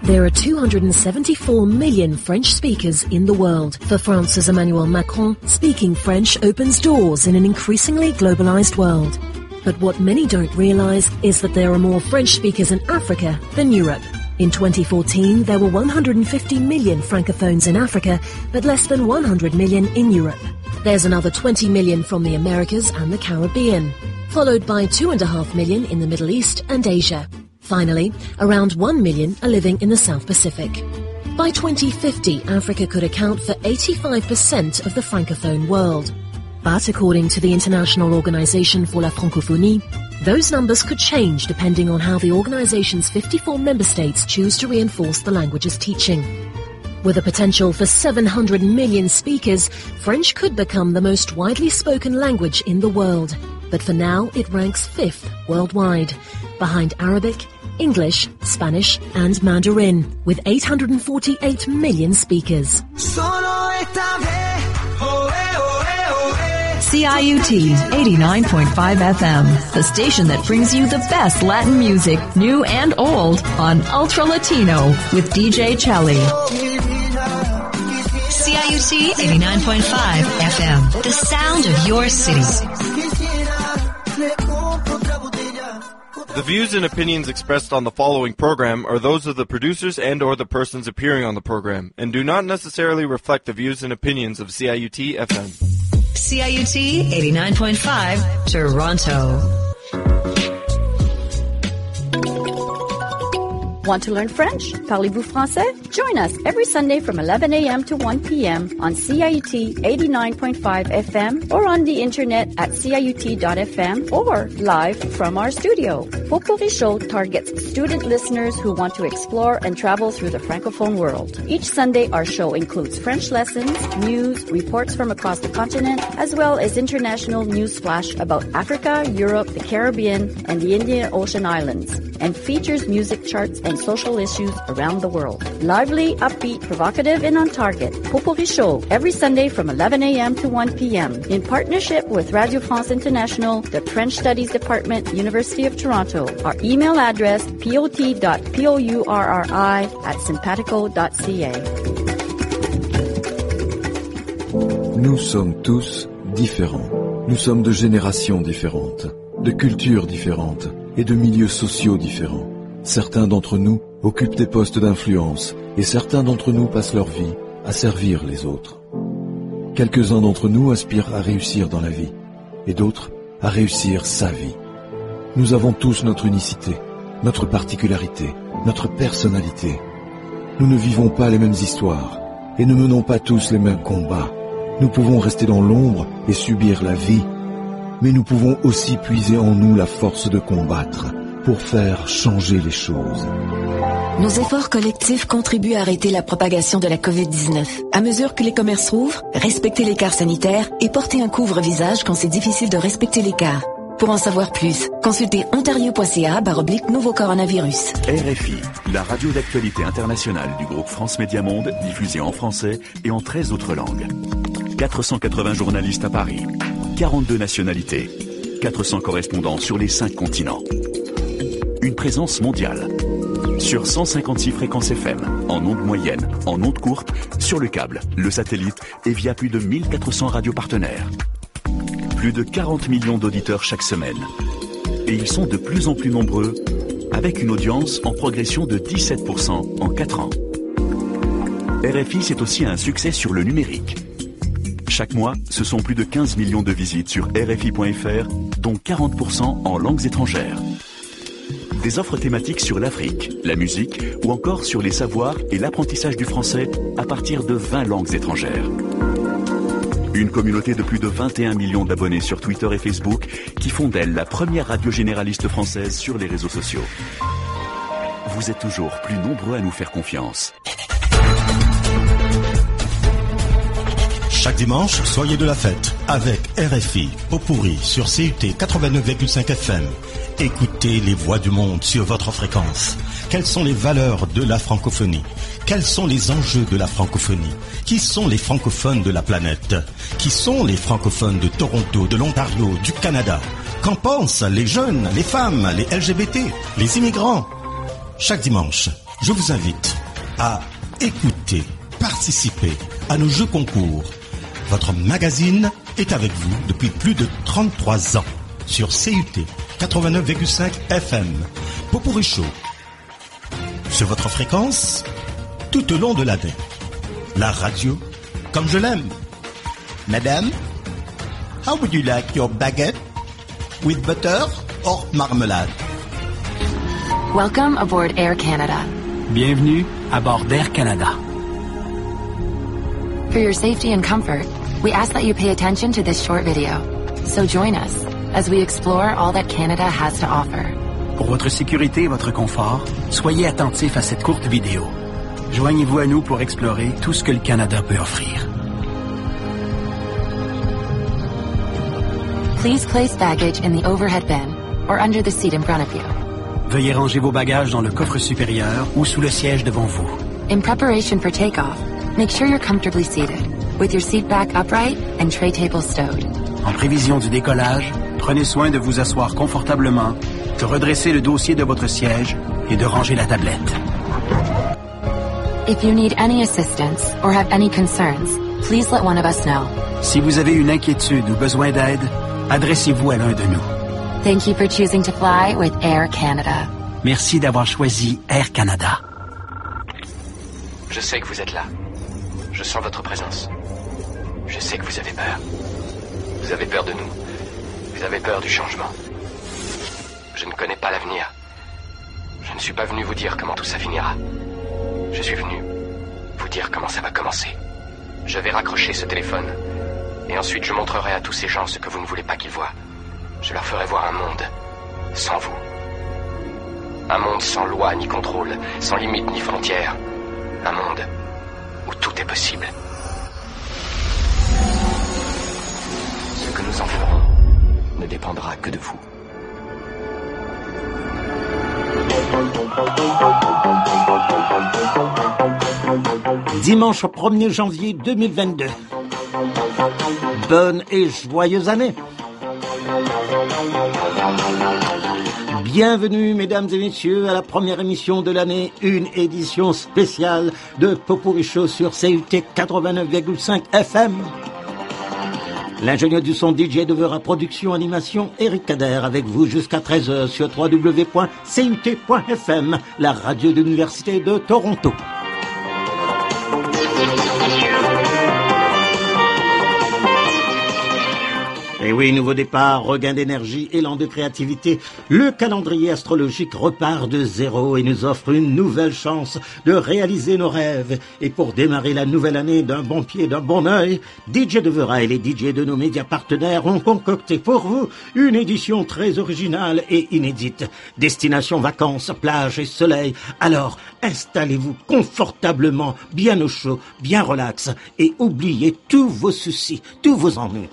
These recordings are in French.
There are 274 million French speakers in the world. For France's Emmanuel Macron, speaking French opens doors in an increasingly globalized world. But what many don't realize is that there are more French speakers in Africa than Europe. In 2014, there were 150 million francophones in Africa, but less than 100 million in Europe. There's another 20 million from the Americas and the Caribbean, followed by 2.5 million in the Middle East and Asia. Finally, around 1 million are living in the South Pacific. By 2050, Africa could account for 85% of the francophone world. But according to the International Organization for la Francophonie, those numbers could change depending on how the organization's 54 member states choose to reinforce the language's teaching. With a potential for 700 million speakers, French could become the most widely spoken language in the world. But for now, it ranks 5th worldwide, behind Arabic, English, Spanish and Mandarin, with 848 million speakers. CIUT 89.5 FM, the station that brings you the best Latin music, new and old, on Ultra Latino with DJ Chelly. CIUT 89.5 FM, the sound of your city. The views and opinions expressed on the following program are those of the producers and or the persons appearing on the program, and do not necessarily reflect the views and opinions of CIUT FM. CIUT 89.5, Toronto. Want to learn French? Parlez-vous français? Join us every Sunday from 11 a.m. to 1 p.m. on CIUT 89.5 FM or on the internet at ciut.fm or live from our studio. Potpourri Show targets student listeners who want to explore and travel through the Francophone world. Each Sunday, our show includes French lessons, news, reports from across the continent, as well as international news flash about Africa, Europe, the Caribbean, and the Indian Ocean Islands, and features music charts and social issues around the world. Lively, upbeat, provocative, and on target. Potpourri Show, every Sunday from 11 a.m. to 1 p.m. in partnership with Radio France International, the French Studies Department, University of Toronto. Our email address, pot.pourri@simpatico.ca. Nous sommes tous différents. Nous sommes de générations différentes, de cultures différentes et de milieux sociaux différents. Certains d'entre nous occupent des postes d'influence et certains d'entre nous passent leur vie à servir les autres. Quelques-uns d'entre nous aspirent à réussir dans la vie et d'autres à réussir sa vie. Nous avons tous notre unicité, notre particularité, notre personnalité. Nous ne vivons pas les mêmes histoires et ne menons pas tous les mêmes combats. Nous pouvons rester dans l'ombre et subir la vie, mais nous pouvons aussi puiser en nous la force de combattre pour faire changer les choses. Nos efforts collectifs contribuent à arrêter la propagation de la COVID-19. À mesure que les commerces rouvrent, respectez l'écart sanitaire et portez un couvre-visage quand c'est difficile de respecter l'écart. Pour en savoir plus, consultez ontario.ca/nouveau coronavirus. RFI, la radio d'actualité internationale du groupe France Média Monde, diffusée en français et en 13 autres langues. 480 journalistes à Paris, 42 nationalités, 400 correspondants sur les 5 continents. Une présence mondiale. Sur 156 fréquences FM, en ondes moyennes, en ondes courtes, sur le câble, le satellite et via plus de 1400 radios partenaires. Plus de 40 millions d'auditeurs chaque semaine. Et ils sont de plus en plus nombreux, avec une audience en progression de 17% en 4 ans. RFI, c'est aussi un succès sur le numérique. Chaque mois, ce sont plus de 15 millions de visites sur RFI.fr, dont 40% en langues étrangères. Des offres thématiques sur l'Afrique, la musique ou encore sur les savoirs et l'apprentissage du français à partir de 20 langues étrangères. Une communauté de plus de 21 millions d'abonnés sur Twitter et Facebook qui font d'elle la première radio généraliste française sur les réseaux sociaux. Vous êtes toujours plus nombreux à nous faire confiance. Chaque dimanche, soyez de la fête avec RFI Potpourri sur CUT 89,5 FM. Écoutez les voix du monde sur votre fréquence. Quelles sont les valeurs de la francophonie? Quels sont les enjeux de la francophonie? Qui sont les francophones de la planète? Qui sont les francophones de Toronto, de l'Ontario, du Canada? Qu'en pensent les jeunes, les femmes, les LGBT, les immigrants? Chaque dimanche, Je vous invite à écouter, participer à nos jeux concours. Votre magazine est avec vous depuis plus de 33 ans sur CUT 89,5 FM. Popurrí Show. Sur votre fréquence, tout au long de l'année. La radio, comme je l'aime. Madame, how would you like your baguette? With butter or marmelade? Welcome aboard Air Canada. Bienvenue à bord d'Air Canada. For your safety and comfort, we ask that you pay attention to this short video. So join us as we explore all that Canada has to offer. Pour votre sécurité et votre confort, soyez attentifs à cette courte vidéo. Joignez-vous à nous pour explorer tout ce que le Canada peut offrir. Please place baggage in the overhead bin or under the seat in front of you. Veuillez ranger vos bagages dans le coffre supérieur ou sous le siège devant vous. In preparation for takeoff, make sure you're comfortably seated, with your seat back upright and tray table stowed. En prévision du décollage, prenez soin de vous asseoir confortablement, de redresser le dossier de votre siège et de ranger la tablette. If you need any assistance or have any concerns, please let one of us know. Si vous avez une inquiétude ou besoin d'aide, adressez-vous à l'un de nous. Thank you for choosing to fly with Air Canada. Merci d'avoir choisi Air Canada. Je sais que vous êtes là. Je sens votre présence. Je sais que vous avez peur. Vous avez peur de nous. Vous avez peur du changement. Je ne connais pas l'avenir. Je ne suis pas venu vous dire comment tout ça finira. Je suis venu vous dire comment ça va commencer. Je vais raccrocher ce téléphone. Et ensuite je montrerai à tous ces gens ce que vous ne voulez pas qu'ils voient. Je leur ferai voir un monde sans vous. Un monde sans loi ni contrôle, sans limite ni frontières. Un monde où tout est possible. Ce que nous en ferons ne dépendra que de vous. Dimanche 1er janvier 2022. Bonne et joyeuse année. Bienvenue, mesdames et messieurs, à la première émission de l'année, une édition spéciale de Popurrí Show sur CUT 89,5 FM. L'ingénieur du son DJ Devera, production, animation, Eric Kader, avec vous jusqu'à 13h sur www.cut.fm, la radio de l'Université de Toronto. Et oui, nouveau départ, regain d'énergie, élan de créativité. Le calendrier astrologique repart de zéro et nous offre une nouvelle chance de réaliser nos rêves. Et pour démarrer la nouvelle année d'un bon pied, d'un bon œil, DJ Devera et les DJ de nos médias partenaires ont concocté pour vous une édition très originale et inédite. Destination vacances, plage et soleil. Alors, installez-vous confortablement, bien au chaud, bien relax et oubliez tous vos soucis, tous vos ennuis.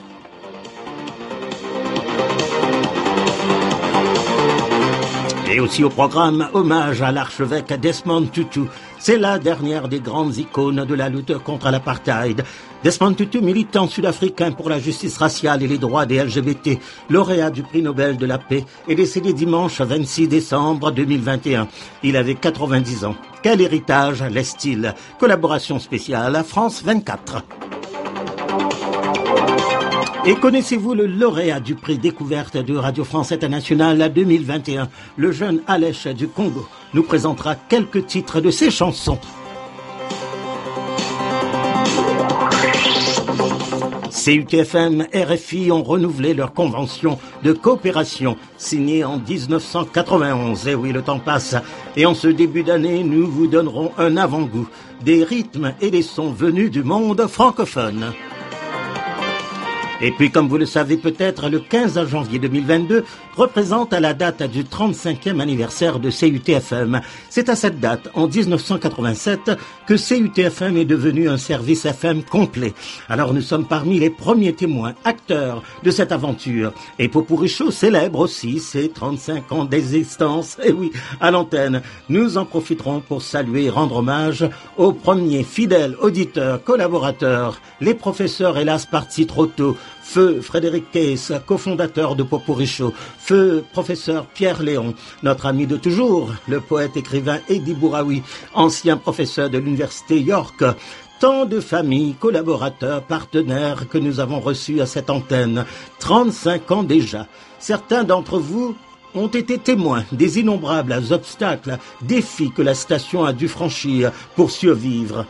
Et aussi au programme, hommage à l'archevêque Desmond Tutu. C'est la dernière des grandes icônes de la lutte contre l'apartheid. Desmond Tutu, militant sud-africain pour la justice raciale et les droits des LGBT, lauréat du prix Nobel de la paix, est décédé dimanche 26 décembre 2021. Il avait 90 ans. Quel héritage laisse-t-il? Collaboration spéciale à France 24. Et connaissez-vous le lauréat du prix découverte de Radio France Internationale 2021? Le jeune Alèche du Congo nous présentera quelques titres de ses chansons. CUTFM, RFI ont renouvelé leur convention de coopération signée en 1991. Et oui, le temps passe. Et en ce début d'année, nous vous donnerons un avant-goût des rythmes et des sons venus du monde francophone. Et puis, comme vous le savez peut-être, le 15 janvier 2022 représente à la date du 35e anniversaire de CUTFM. C'est à cette date, en 1987, que CUTFM est devenu un service FM complet. Alors nous sommes parmi les premiers témoins, acteurs de cette aventure. Et Popurrí Show célèbre aussi ses 35 ans d'existence. Et oui, à l'antenne, nous en profiterons pour saluer et rendre hommage aux premiers fidèles auditeurs, collaborateurs, les professeurs hélas partis trop tôt, feu Frédéric Case, cofondateur de Popurrí Show, feu professeur Pierre Léon, notre ami de toujours, le poète-écrivain Eddie Bouraoui, ancien professeur de l'université York. Tant de familles, collaborateurs, partenaires que nous avons reçus à cette antenne, 35 ans déjà. Certains d'entre vous ont été témoins des innombrables obstacles, défis que la station a dû franchir pour survivre.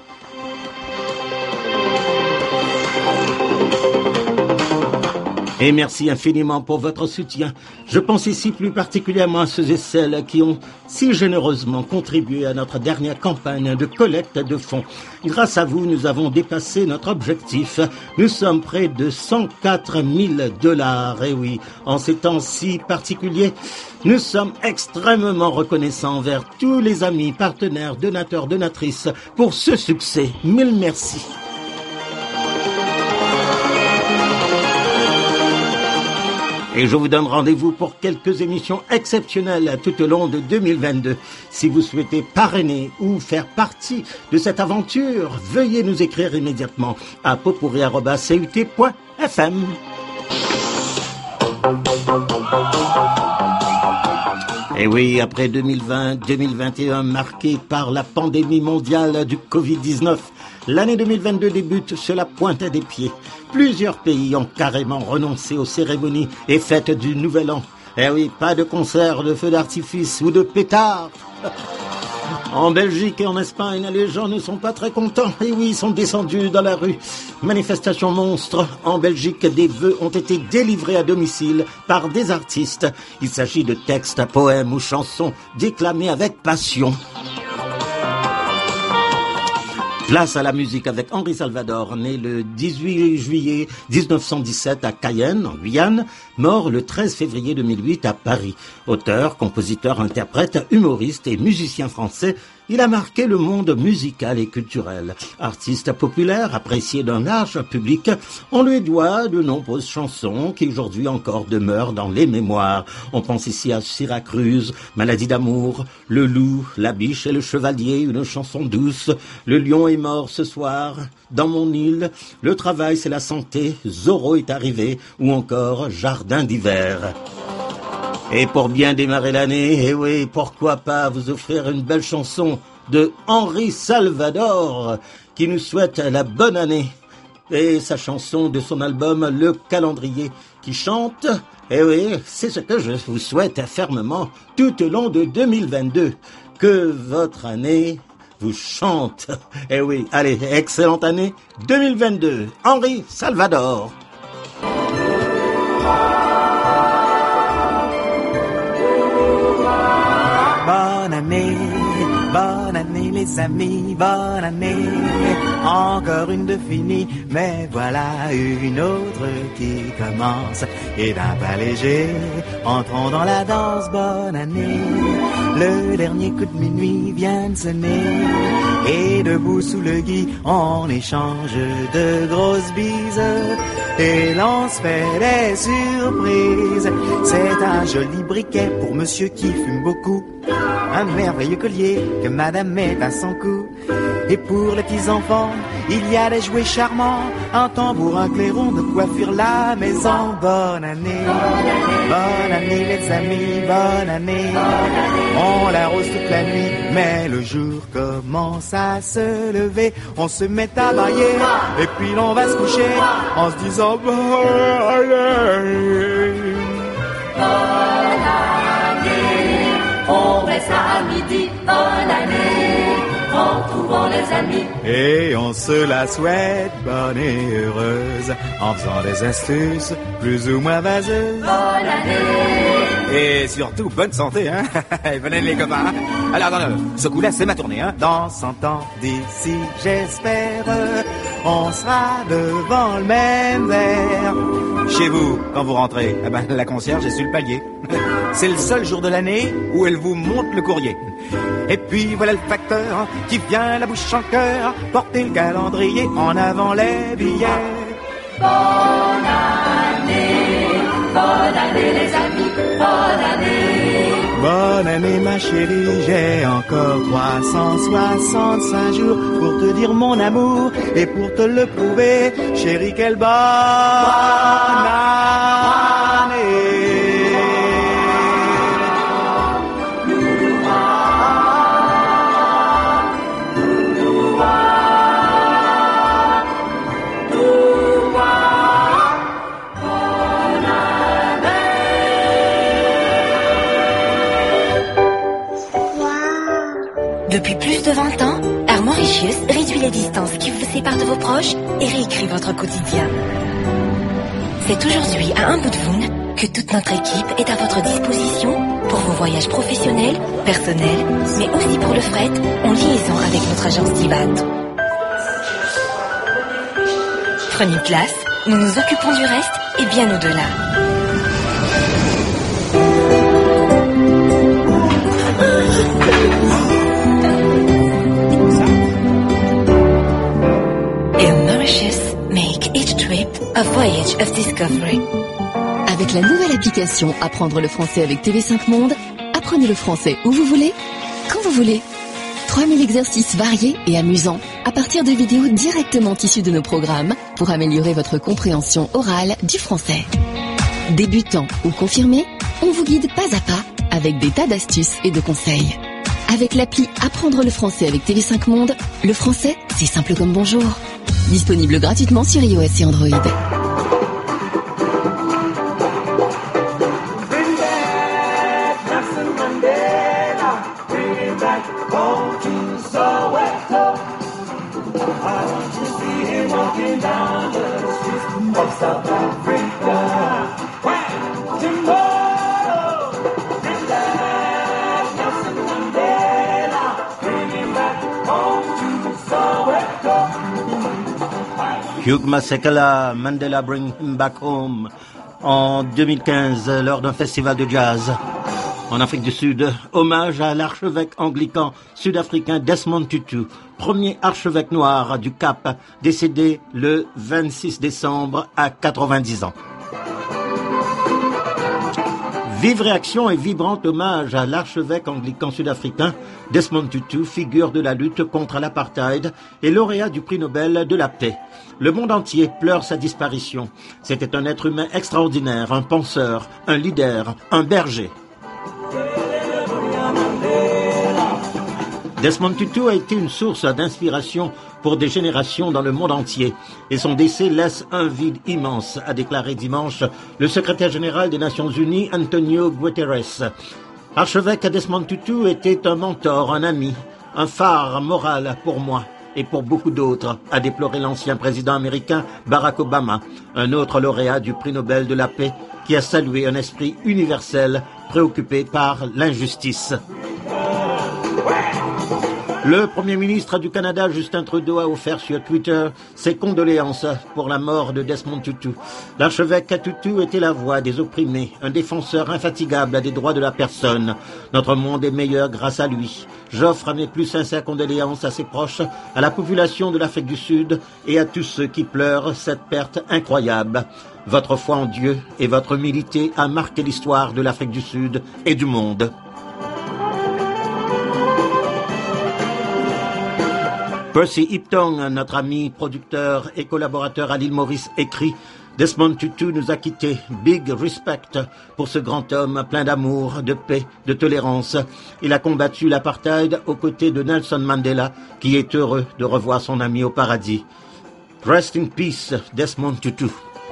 Et merci infiniment pour votre soutien. Je pense ici plus particulièrement à ceux et celles qui ont si généreusement contribué à notre dernière campagne de collecte de fonds. Grâce à vous, nous avons dépassé notre objectif. Nous sommes près de 104 000 $. Et oui, en ces temps si particuliers, nous sommes extrêmement reconnaissants envers tous les amis, partenaires, donateurs, donatrices pour ce succès. Mille merci. Et je vous donne rendez-vous pour quelques émissions exceptionnelles tout au long de 2022. Si vous souhaitez parrainer ou faire partie de cette aventure, veuillez nous écrire immédiatement à popurrí@cut.fm. Et oui, après 2020-2021 marqué par la pandémie mondiale du Covid-19, l'année 2022 débute sur la pointe des pieds. Plusieurs pays ont carrément renoncé aux cérémonies et fêtes du Nouvel An. Eh oui, pas de concerts, de feux d'artifice ou de pétards. En Belgique et en Espagne, les gens ne sont pas très contents. Et oui, ils sont descendus dans la rue. Manifestation monstre. En Belgique, des vœux ont été délivrés à domicile par des artistes. Il s'agit de textes, poèmes ou chansons déclamés avec passion. Place à la musique avec Henri Salvador, né le 18 juillet 1917 à Cayenne, en Guyane, mort le 13 février 2008 à Paris. Auteur, compositeur, interprète, humoriste et musicien français, il a marqué le monde musical et culturel. Artiste populaire, apprécié d'un large public, on lui doit de nombreuses chansons qui aujourd'hui encore demeurent dans les mémoires. On pense ici à Syracuse, Maladie d'amour, Le loup, La biche et le chevalier, une chanson douce, Le lion est mort ce soir, Dans mon île, Le travail c'est la santé, Zorro est arrivé, ou encore Jardin d'hiver. Et pour bien démarrer l'année, eh oui, pourquoi pas vous offrir une belle chanson de Henri Salvador qui nous souhaite la bonne année. Et sa chanson de son album Le Calendrier qui chante, eh oui, c'est ce que je vous souhaite fermement tout au long de 2022. Que votre année vous chante. Eh oui, allez, excellente année 2022. Henri Salvador. Bonne année les amis, bonne année. Encore une de finie, mais voilà une autre qui commence. Et d'un pas léger, entrons dans la danse, bonne année. Le dernier coup de minuit vient de sonner. Et debout sous le gui, on échange de grosses bises. Et l'on se fait des surprises. C'est un joli briquet pour monsieur qui fume beaucoup. Un merveilleux collier que madame met à son cou. Et pour les petits enfants, il y a des jouets charmants. Un tambour, un clairon, de quoi fuir la maison. Bonne année, bonne année les amis, bonne année. On l'arrose toute la nuit, mais le jour commence à se lever. On se met à bailler, et puis l'on va se coucher en se disant bonne année. Bonne année, on reste à midi, bonne année, en trouvant les amis. Et on se la souhaite bonne et heureuse, en faisant des astuces plus ou moins vaseuses. Bonne année. Et surtout, bonne santé, hein. Venez les copains. Alors, attendez, ce coup-là, c'est ma tournée, hein. Dans 100 ans d'ici, j'espère, on sera devant le même verre. Chez vous, quand vous rentrez, eh ben, la concierge est sur le palier. C'est le seul jour de l'année où elle vous monte le courrier. Et puis voilà le facteur qui vient la bouche en cœur porter le calendrier, en avant les billets. Bonne année les amis, bonne année. Bonne année ma chérie, j'ai encore 365 jours pour te dire mon amour et pour te le prouver, chérie, quelle bonne année. Depuis plus de 20 ans, Air Mauritius réduit les distances qui vous séparent de vos proches et réécrit votre quotidien. C'est aujourd'hui à Umboudvoun que toute notre équipe est à votre disposition pour vos voyages professionnels, personnels, mais aussi pour le fret en liaison avec notre agence Tivat. Prenez place, nous nous occupons du reste et bien au-delà. Make each trip a voyage of discovery. Avec la nouvelle application Apprendre le français avec TV5 Monde, apprenez le français où vous voulez, quand vous voulez. 3000 exercices variés et amusants à partir de vidéos directement issues de nos programmes pour améliorer votre compréhension orale du français. Débutant ou confirmé, on vous guide pas à pas avec des tas d'astuces et de conseils. Avec l'appli Apprendre le français avec TV5 Monde, le français, c'est simple comme bonjour. Disponible gratuitement sur iOS et Android. Hugh Masekela, Mandela Bring Him Back Home, en 2015, lors d'un festival de jazz en Afrique du Sud. Hommage à l'archevêque anglican sud-africain Desmond Tutu, premier archevêque noir du Cap, décédé le 26 décembre à 90 ans. Vive réaction et vibrant hommage à l'archevêque anglican sud-africain Desmond Tutu, figure de la lutte contre l'apartheid et lauréat du prix Nobel de la paix. Le monde entier pleure sa disparition. C'était un être humain extraordinaire, un penseur, un leader, un berger. Desmond Tutu a été une source d'inspiration pour des générations dans le monde entier et son décès laisse un vide immense, a déclaré dimanche le secrétaire général des Nations Unies, Antonio Guterres. Archevêque Desmond Tutu était un mentor, un ami, un phare moral pour moi et pour beaucoup d'autres, a déploré l'ancien président américain Barack Obama, un autre lauréat du prix Nobel de la paix qui a salué un esprit universel préoccupé par l'injustice. Le Premier ministre du Canada, Justin Trudeau, a offert sur Twitter ses condoléances pour la mort de Desmond Tutu. L'archevêque Tutu était la voix des opprimés, un défenseur infatigable des droits de la personne. Notre monde est meilleur grâce à lui. J'offre mes plus sincères condoléances à ses proches, à la population de l'Afrique du Sud et à tous ceux qui pleurent cette perte incroyable. Votre foi en Dieu et votre humilité a marqué l'histoire de l'Afrique du Sud et du monde. Percy Hipton, notre ami, producteur et collaborateur à l'île Maurice, écrit « Desmond Tutu nous a quittés. Big respect pour ce grand homme plein d'amour, de paix, de tolérance. Il a combattu l'apartheid aux côtés de Nelson Mandela, qui est heureux de revoir son ami au paradis. Rest in peace, Desmond Tutu. »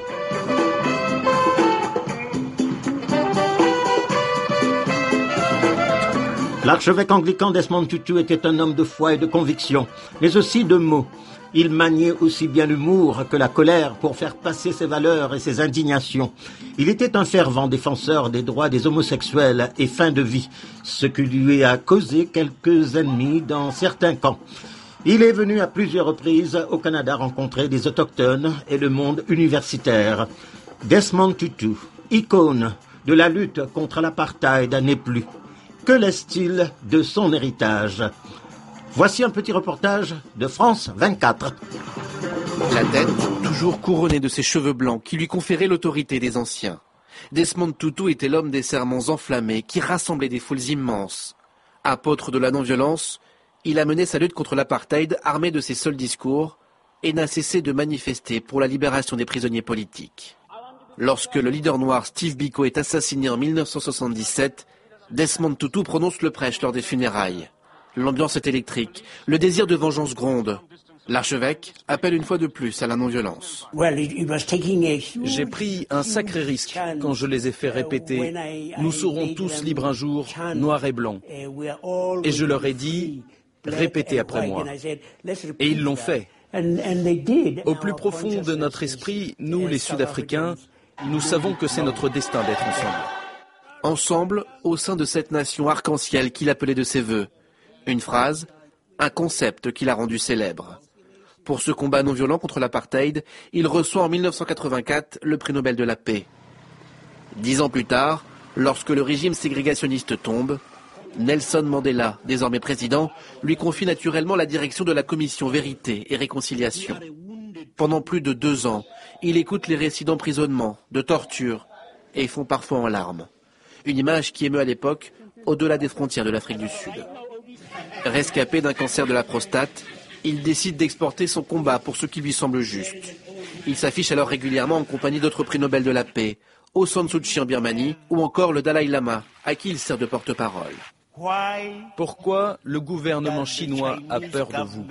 L'archevêque anglican Desmond Tutu était un homme de foi et de conviction, mais aussi de mots. Il maniait aussi bien l'humour que la colère pour faire passer ses valeurs et ses indignations. Il était un fervent défenseur des droits des homosexuels et fin de vie, ce qui lui a causé quelques ennemis dans certains camps. Il est venu à plusieurs reprises au Canada rencontrer des autochtones et le monde universitaire. Desmond Tutu, icône de la lutte contre l'apartheid, n'est plus. Que laisse-t-il de son héritage? Voici un petit reportage de France 24. La tête toujours couronnée de ses cheveux blancs qui lui conféraient l'autorité des anciens. Desmond Tutu était l'homme des sermons enflammés qui rassemblaient des foules immenses. Apôtre de la non-violence, il a mené sa lutte contre l'apartheid armé de ses seuls discours et n'a cessé de manifester pour la libération des prisonniers politiques. Lorsque le leader noir Steve Biko est assassiné en 1977, Desmond Tutu prononce le prêche lors des funérailles. L'ambiance est électrique, le désir de vengeance gronde. L'archevêque appelle une fois de plus à la non-violence. J'ai pris un sacré risque quand je les ai fait répéter « Nous serons tous libres un jour, noir et blanc ». Et je leur ai dit « Répétez après moi ». Et ils l'ont fait. Au plus profond de notre esprit, nous les Sud-Africains, nous savons que c'est notre destin d'être ensemble. Ensemble, au sein de cette nation arc-en-ciel qu'il appelait de ses voeux. Une phrase, un concept qu'il a rendu célèbre. Pour ce combat non violent contre l'apartheid, il reçoit en 1984 le prix Nobel de la paix. 10 ans plus tard, lorsque le régime ségrégationniste tombe, Nelson Mandela, désormais président, lui confie naturellement la direction de la commission Vérité et Réconciliation. Pendant plus de 2 ans, il écoute les récits d'emprisonnement, de torture, et fond parfois en larmes. Une image qui émeut à l'époque, au-delà des frontières de l'Afrique du Sud. Rescapé d'un cancer de la prostate, il décide d'exporter son combat pour ce qui lui semble juste. Il s'affiche alors régulièrement en compagnie d'autres prix Nobel de la paix, Aung San Suu Kyi en Birmanie, ou encore le Dalai Lama, à qui il sert de porte-parole. Pourquoi le gouvernement chinois a peur de vous?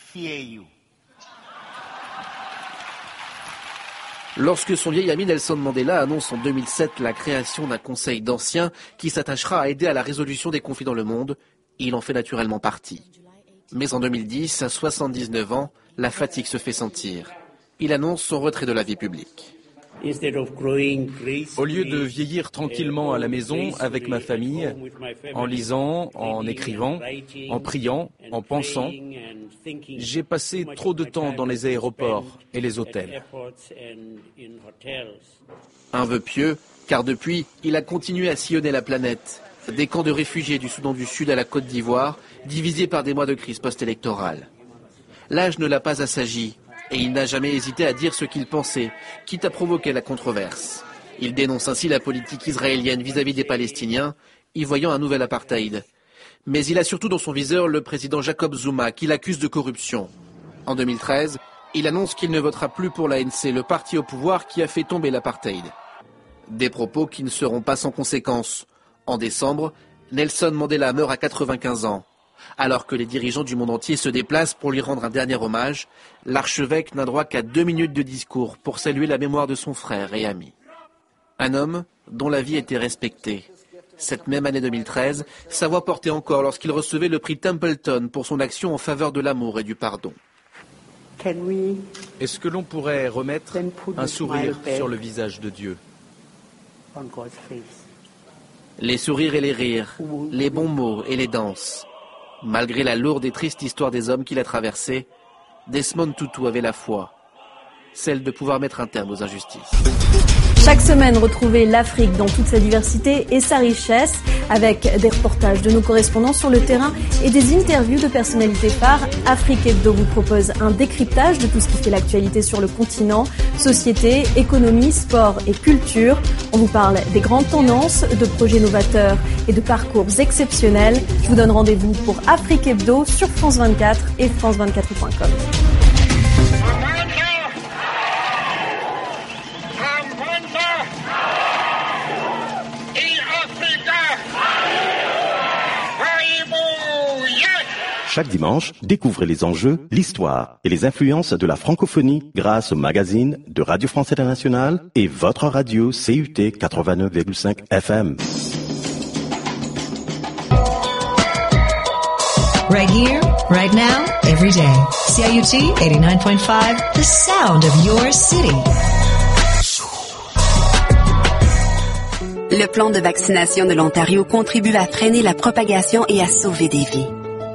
Lorsque son vieil ami Nelson Mandela annonce en 2007 la création d'un conseil d'anciens qui s'attachera à aider à la résolution des conflits dans le monde, il en fait naturellement partie. Mais en 2010, à 79 ans, la fatigue se fait sentir. Il annonce son retrait de la vie publique. Au lieu de vieillir tranquillement à la maison avec ma famille, en lisant, en écrivant, en priant, en pensant, j'ai passé trop de temps dans les aéroports et les hôtels. Un vœu pieux, car depuis, il a continué à sillonner la planète. Des camps de réfugiés du Soudan du Sud à la Côte d'Ivoire, divisés par des mois de crise post-électorale. L'âge ne l'a pas assagi, et il n'a jamais hésité à dire ce qu'il pensait, quitte à provoquer la controverse. Il dénonce ainsi la politique israélienne vis-à-vis des Palestiniens, y voyant un nouvel apartheid. Mais il a surtout dans son viseur le président Jacob Zuma, qu'il accuse de corruption. En 2013, il annonce qu'il ne votera plus pour l'ANC, le parti au pouvoir qui a fait tomber l'apartheid. Des propos qui ne seront pas sans conséquences. En décembre, Nelson Mandela meurt à 95 ans. Alors que les dirigeants du monde entier se déplacent pour lui rendre un dernier hommage, l'archevêque n'a droit qu'à 2 minutes de discours pour saluer la mémoire de son frère et ami. Un homme dont la vie était respectée. Cette même année 2013, sa voix portait encore lorsqu'il recevait le prix Templeton pour son action en faveur de l'amour et du pardon. Est-ce que l'on pourrait remettre un sourire sur le visage de Dieu? Les sourires et les rires, les bons mots et les danses. Malgré la lourde et triste histoire des hommes qu'il a traversés, Desmond Tutu avait la foi, celle de pouvoir mettre un terme aux injustices. Chaque semaine, retrouvez l'Afrique dans toute sa diversité et sa richesse avec des reportages de nos correspondants sur le terrain et des interviews de personnalités phares. Afrique Hebdo vous propose un décryptage de tout ce qui fait l'actualité sur le continent, société, économie, sport et culture. On vous parle des grandes tendances, de projets novateurs et de parcours exceptionnels. Je vous donne rendez-vous pour Afrique Hebdo sur France 24 et france24.com. Chaque dimanche, découvrez les enjeux, l'histoire et les influences de la francophonie grâce au magazine de Radio France Internationale et votre radio CUT 89,5 FM. Right here, right now, every day. CIUT 89.5, the sound of your city. Le plan de vaccination de l'Ontario contribue à freiner la propagation et à sauver des vies.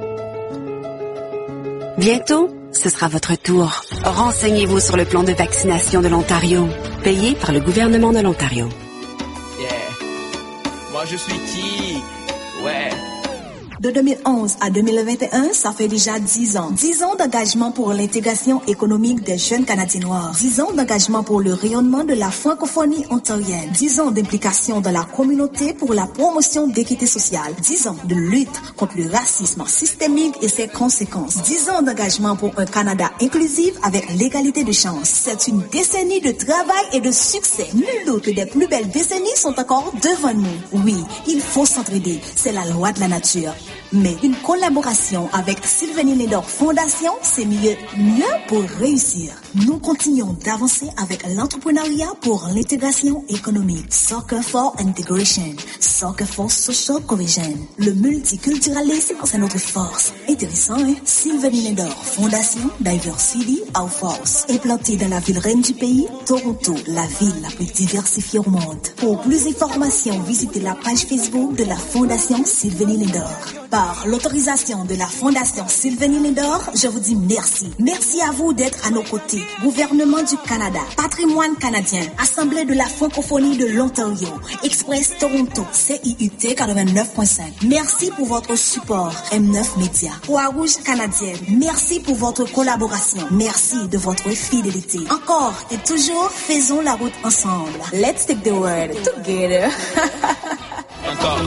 Bientôt, ce sera votre tour. Renseignez-vous sur le plan de vaccination de l'Ontario, payé par le gouvernement de l'Ontario. Yeah. Moi, je suis Tig. Ouais. De 2011 à 2021, ça fait déjà 10 ans. 10 ans d'engagement pour l'intégration économique des jeunes Canadiens noirs. 10 ans d'engagement pour le rayonnement de la francophonie ontarienne. 10 ans d'implication dans la communauté pour la promotion d'équité sociale. 10 ans de lutte contre le racisme systémique et ses conséquences. 10 ans d'engagement pour un Canada inclusif avec l'égalité de chance. C'est une décennie de travail et de succès. Nul doute que des plus belles décennies sont encore devant nous. Oui, il faut s'entraider. C'est la loi de la nature. Mais une collaboration avec Sylvanie Lindor Fondation, c'est mieux pour réussir. Nous continuons d'avancer avec l'entrepreneuriat pour l'intégration économique. Soccer for Integration. Soccer for Social Cohesion. Le multiculturalisme, c'est notre force. Intéressant, hein? Sylvanie Lindor Fondation Diversity Our Force. Implantée dans la ville reine du pays, Toronto, la ville la plus diversifiée au monde. Pour plus d'informations, visitez la page Facebook de la Fondation Sylvanie Lindor. Par l'autorisation de la Fondation Sylvanie Lindor, je vous dis merci. Merci à vous d'être à nos côtés. Gouvernement du Canada, Patrimoine canadien, Assemblée de la francophonie de l'Ontario, Express Toronto, CIUT 89.5. Merci pour votre support, M9 Média. Croix-Rouge canadienne, merci pour votre collaboration. Merci de votre fidélité. Encore et toujours, faisons la route ensemble. Let's take the world together. Encore.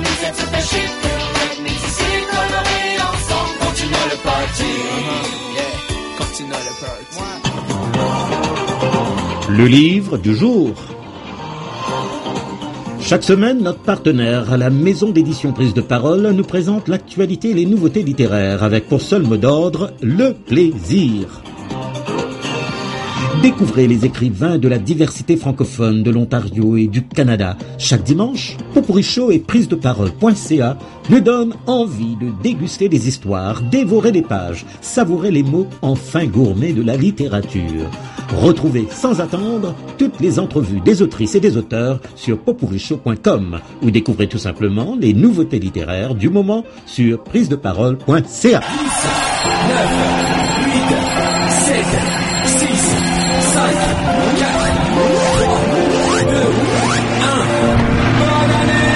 Continuons le party. Continuons le party. Le livre du jour. Chaque semaine, notre partenaire, la maison d'édition Prise de Parole, nous présente l'actualité et les nouveautés littéraires avec pour seul mot d'ordre le plaisir. Découvrez les écrivains de la diversité francophone de l'Ontario et du Canada. Chaque dimanche, Popurri Show et prisedeparole.ca nous donnent envie de déguster des histoires, dévorer des pages, savourer les mots en fin gourmet de la littérature. Retrouvez sans attendre toutes les entrevues des autrices et des auteurs sur popurrishow.com ou découvrez tout simplement les nouveautés littéraires du moment sur prisedeparole.ca. 10, 9, 8, 7, 6, 5, 4, 3, 2, 1. Bonne année!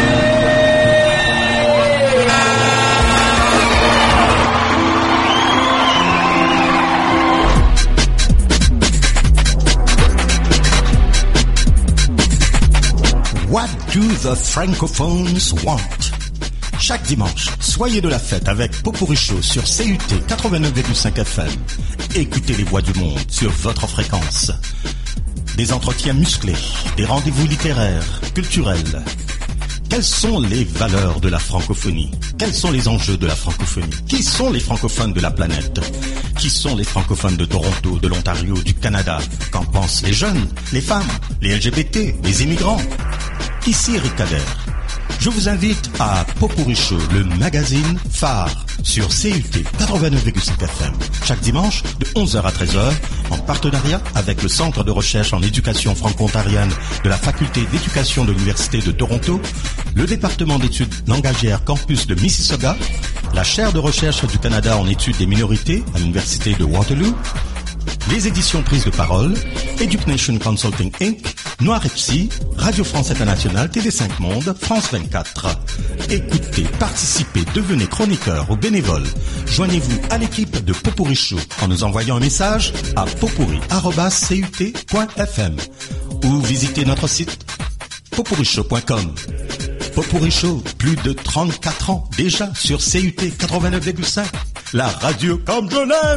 What do the francophones want? Chaque dimanche, soyez de la fête avec Popurri Show sur CUT 89,5 FM. Écoutez les voix du monde sur votre fréquence. Des entretiens musclés, des rendez-vous littéraires, culturels. Quelles sont les valeurs de la francophonie? Quels sont les enjeux de la francophonie? Qui sont les francophones de la planète? Qui sont les francophones de Toronto, de l'Ontario, du Canada? Qu'en pensent les jeunes, les femmes, les LGBT, les immigrants? Ici Eric Kader. Je vous invite à Popurri Show, le magazine phare sur CUT 89,5 FM. Chaque dimanche de 11h à 13h en partenariat avec le Centre de recherche en éducation franco-ontarienne de la Faculté d'éducation de l'Université de Toronto, le département d'études langagières campus de Mississauga, la chaire de recherche du Canada en études des minorités à l'Université de Waterloo, les éditions Prise de Parole, Education Consulting Inc., Noir FC, Radio France Internationale, TV5 Monde, France 24. Écoutez, participez, devenez chroniqueur ou bénévole. Joignez-vous à l'équipe de Popurri Show en nous envoyant un message à popurri@cut.fm ou visitez notre site popurrishow.com. Popurri Show, plus de 34 ans déjà sur CUT 89,5. La radio comme je l'aime.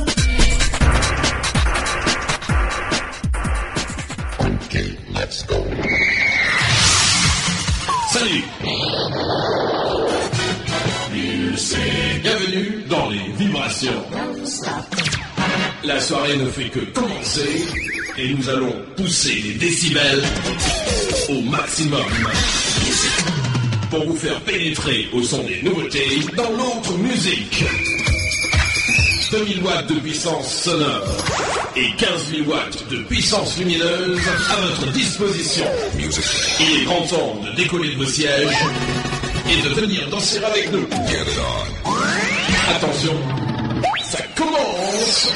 Ok, let's go. Salut. Bienvenue dans les vibrations. La soirée ne fait que commencer et nous allons pousser les décibels au maximum pour vous faire pénétrer au son des nouveautés dans l'autre musique. 2000 watts de puissance sonore et 15 000 watts de puissance lumineuse à votre disposition. Il est grand temps de décoller de vos sièges et de venir danser avec nous. Attention, ça commence.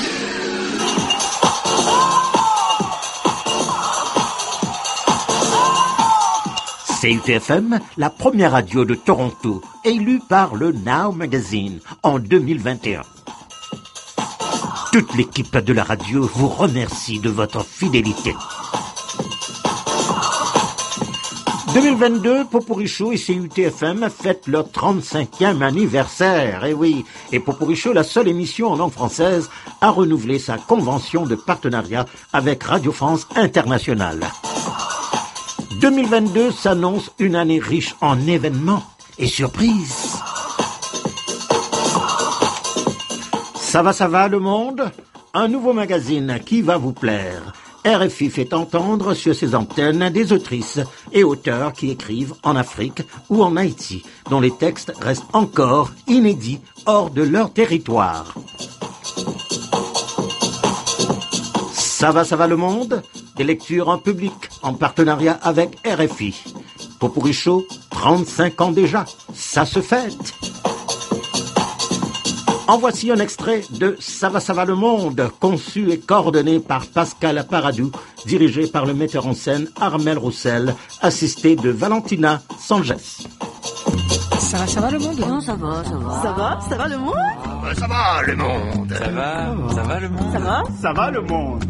CUTFM, la première radio de Toronto, élue par le Now Magazine en 2021. Toute l'équipe de la radio vous remercie de votre fidélité. 2022, Poporicho et CUTFM fêtent leur 35e anniversaire. Et oui, et Poporicho, la seule émission en langue française, a renouvelé sa convention de partenariat avec Radio France Internationale. 2022 s'annonce une année riche en événements et surprises. Ça va le monde? Un nouveau magazine qui va vous plaire. RFI fait entendre sur ses antennes des autrices et auteurs qui écrivent en Afrique ou en Haïti, dont les textes restent encore inédits hors de leur territoire. Ça va le monde? Des lectures en public en partenariat avec RFI. Poporicho, 35 ans déjà, ça se fête. En voici un extrait de Ça va le monde, conçu et coordonné par Pascal Paradou, dirigé par le metteur en scène Armel Roussel, assisté de Valentina Sanges. Ça va le monde? Non, ça va le monde? Ça va le monde? Ça va le monde? Ça va le monde? Ça va le monde?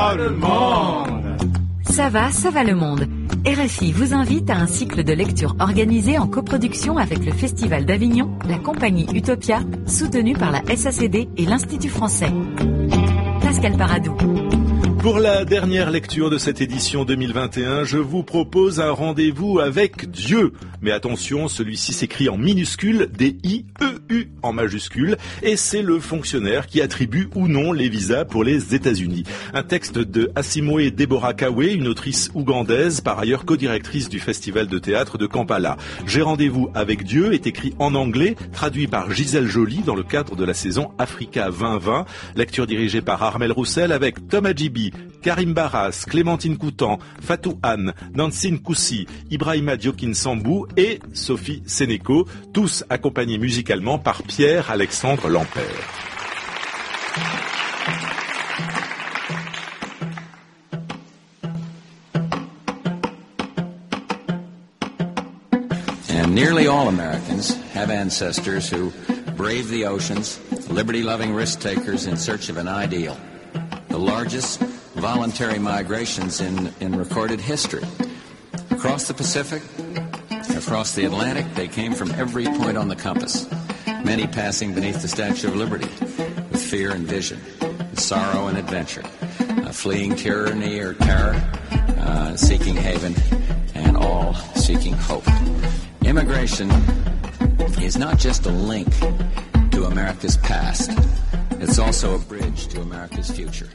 Ça va le monde. RFI vous invite à un cycle de lecture organisé en coproduction avec le Festival d'Avignon, la compagnie Utopia, soutenue par la SACD et l'Institut français. Pascal Paradou. Pour la dernière lecture de cette édition 2021, je vous propose un rendez-vous avec Dieu. Mais attention, celui-ci s'écrit en minuscule, D-I-E-U en majuscule, et c'est le fonctionnaire qui attribue ou non les visas pour les États-Unis. Un texte de Asimoe Deborah Kawe, une autrice ougandaise, par ailleurs co-directrice du Festival de théâtre de Kampala. J'ai rendez-vous avec Dieu est écrit en anglais, traduit par Gisèle Joly dans le cadre de la saison Africa 2020. Lecture dirigée par Armel Roussel avec Thomas Djibi, Karim Barras, Clémentine Coutan, Fatou Anne, Nancine Koussi, Ibrahima Diokin Sambou et Sophie Sénéco, tous accompagnés musicalement par Pierre-Alexandre Lampert. And nearly all Americans have ancestors who brave the oceans, liberty-loving risk-takers in search of an ideal. The largest voluntary migrations in recorded history. Across the Pacific, across the Atlantic, they came from every point on the compass, many passing beneath the Statue of Liberty with fear and vision, with sorrow and adventure, fleeing tyranny or terror, seeking haven, and all seeking hope. Immigration is not just a link to America's past, it's also a bridge to America's future.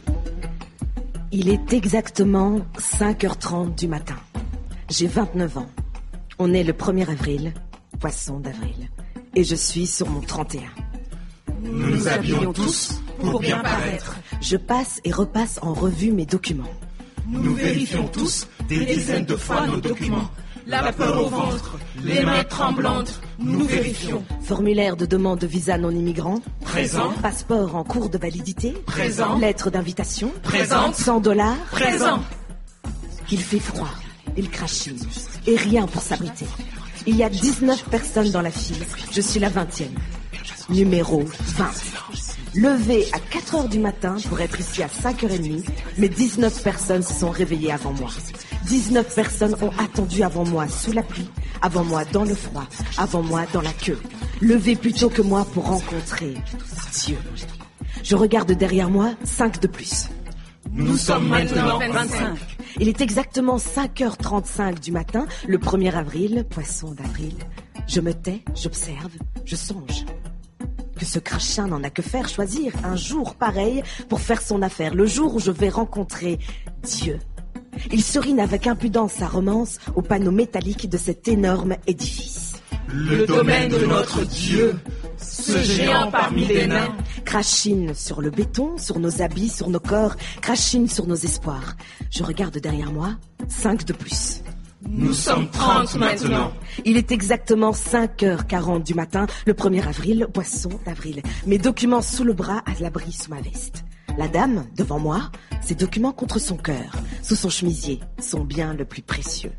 Il est exactement 5h30 du matin. J'ai 29 ans. On est le 1er avril, poisson d'avril. Et je suis sur mon 31. Nous nous habillons tous pour bien paraître. Je passe et repasse en revue mes documents. Nous vérifions tous des dizaines de fois nos documents. La peur au ventre, les mains tremblantes, nous vérifions. Formulaire de demande de visa non immigrant. Présent. Passeport en cours de validité. Présent. Lettre d'invitation. Présente. $100. Présent. Il fait froid, il crachine, et rien pour s'abriter. Il y a 19 personnes dans la file, je suis la 20e. Numéro 20. Levé à 4h du matin pour être ici à 5h30, mais 19 personnes se sont réveillées avant moi. 19 personnes ont attendu avant moi sous la pluie, avant moi dans le froid, avant moi dans la queue. Levé plus tôt que moi pour rencontrer Dieu. Je regarde derrière moi, 5 de plus. Nous sommes maintenant 25. Il est exactement 5h35 du matin, le 1er avril, poisson d'avril. Je me tais, j'observe, je songe. Que ce crachin n'en a que faire choisir un jour pareil pour faire son affaire, le jour où je vais rencontrer Dieu. Il serine avec impudence sa romance au panneau métallique de cet énorme édifice. Le domaine de notre Dieu, ce géant parmi les nains. Crachine sur le béton, sur nos habits, sur nos corps, crachine sur nos espoirs. Je regarde derrière moi, 5 de plus. Nous sommes 30 maintenant. Il est exactement 5h40 du matin, le 1er avril, poisson d'avril. Mes documents sous le bras, à l'abri sous ma veste. La dame, devant moi, ses documents contre son cœur, sous son chemisier, son bien le plus précieux.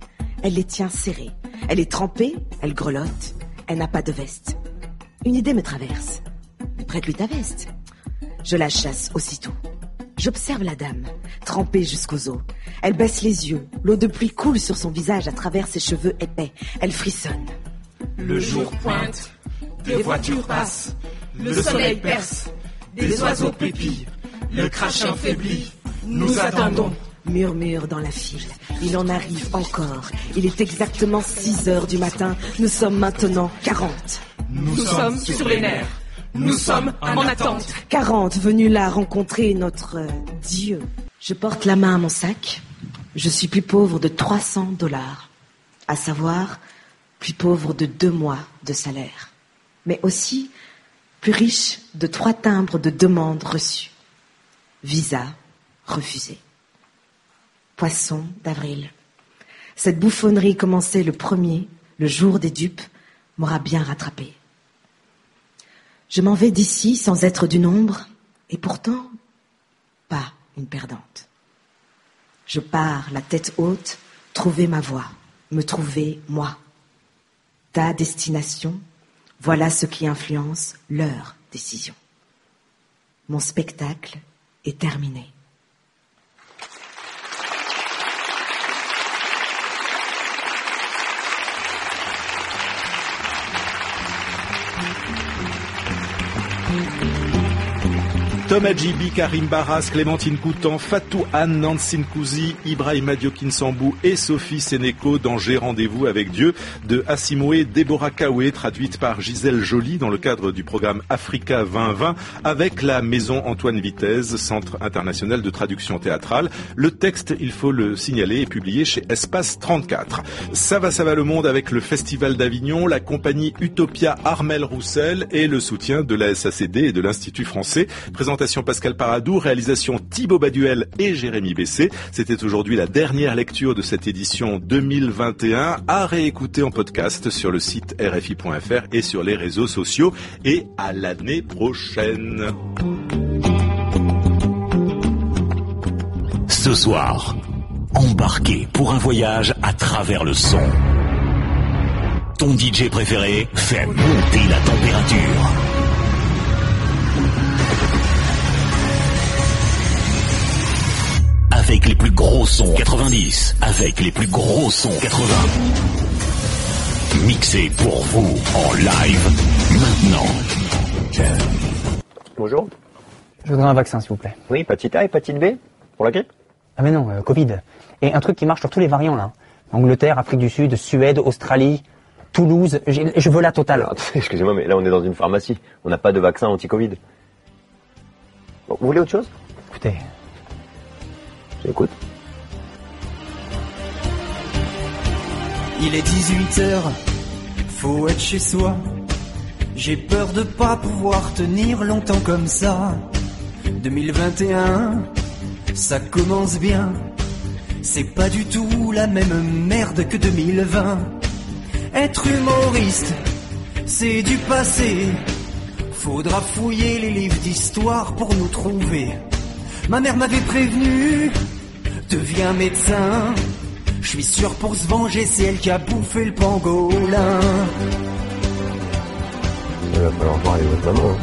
Elle les tient serrées. Elle est trempée, elle grelotte, elle n'a pas de veste. Une idée me traverse. Prête-lui ta veste. Je la chasse aussitôt. J'observe la dame, trempée jusqu'aux os. Elle baisse les yeux. L'eau de pluie coule sur son visage à travers ses cheveux épais. Elle frissonne. Le jour pointe, des voitures passent, le soleil perce, des oiseaux pépillent, le crachin faiblit. Nous attendons. Murmure dans la file. Il en arrive encore. Il est exactement 6 heures du matin. Nous sommes maintenant 40. Nous sommes sur les nerfs. Nous sommes en attente. 40 venus là rencontrer notre Dieu. Je porte la main à mon sac. Je suis plus pauvre de $300. À savoir, plus pauvre de 2 mois de salaire. Mais aussi, plus riche de 3 timbres de demande reçus. Visa refusé. Poisson d'avril. Cette bouffonnerie commencée le 1er, le jour des dupes, m'aura bien rattrapé. Je m'en vais d'ici sans être du nombre, et pourtant, pas une perdante. Je pars la tête haute, trouver ma voie, me trouver moi. Ta destination, voilà ce qui influence leur décision. Mon spectacle est terminé. Tom Adjibi, Karim Barras, Clémentine Coutan, Fatou Anne, Nancy Nkouzi, Ibrahima Diokin Sambou et Sophie Sénéco dans J'ai rendez-vous avec Dieu de Assimoé Déborah Kaoué, traduite par Gisèle Joly dans le cadre du programme Africa 2020 avec la Maison Antoine Vitesse, Centre international de traduction théâtrale. Le texte, il faut le signaler, est publié chez Espace 34. Ça va le monde avec le Festival d'Avignon, la compagnie Utopia Armel Roussel et le soutien de la SACD et de l'Institut français. Présentation Pascal Paradou, réalisation Thibaut Baduel et Jérémy Bessé. C'était aujourd'hui la dernière lecture de cette édition 2021 à réécouter en podcast sur le site rfi.fr et sur les réseaux sociaux. Et à l'année prochaine. Ce soir, embarquez pour un voyage à travers le son. Ton DJ préféré fait monter la température. Avec les plus gros sons 90, avec les plus gros sons 80. Mixé pour vous en live maintenant. Bonjour. Je voudrais un vaccin, s'il vous plaît. Oui, hépatite A, hépatite B, pour la grippe. Ah mais non, Covid. Et un truc qui marche sur tous les variants, là. Angleterre, Afrique du Sud, Suède, Australie, Toulouse. Je veux la totale. Alors, excusez-moi, mais là, on est dans une pharmacie. On n'a pas de vaccin anti-Covid. Bon, vous voulez autre chose? Écoutez... J'écoute. Il est 18h, faut être chez soi. J'ai peur de pas pouvoir tenir longtemps comme ça. 2021, ça commence bien. C'est pas du tout la même merde que 2020. Être humoriste, c'est du passé. Faudra fouiller les livres d'histoire pour nous trouver. Ma mère m'avait prévenu, deviens médecin. Je suis sûr pour se venger, c'est elle qui a bouffé le pangolin. Il va falloir parler de votre maman.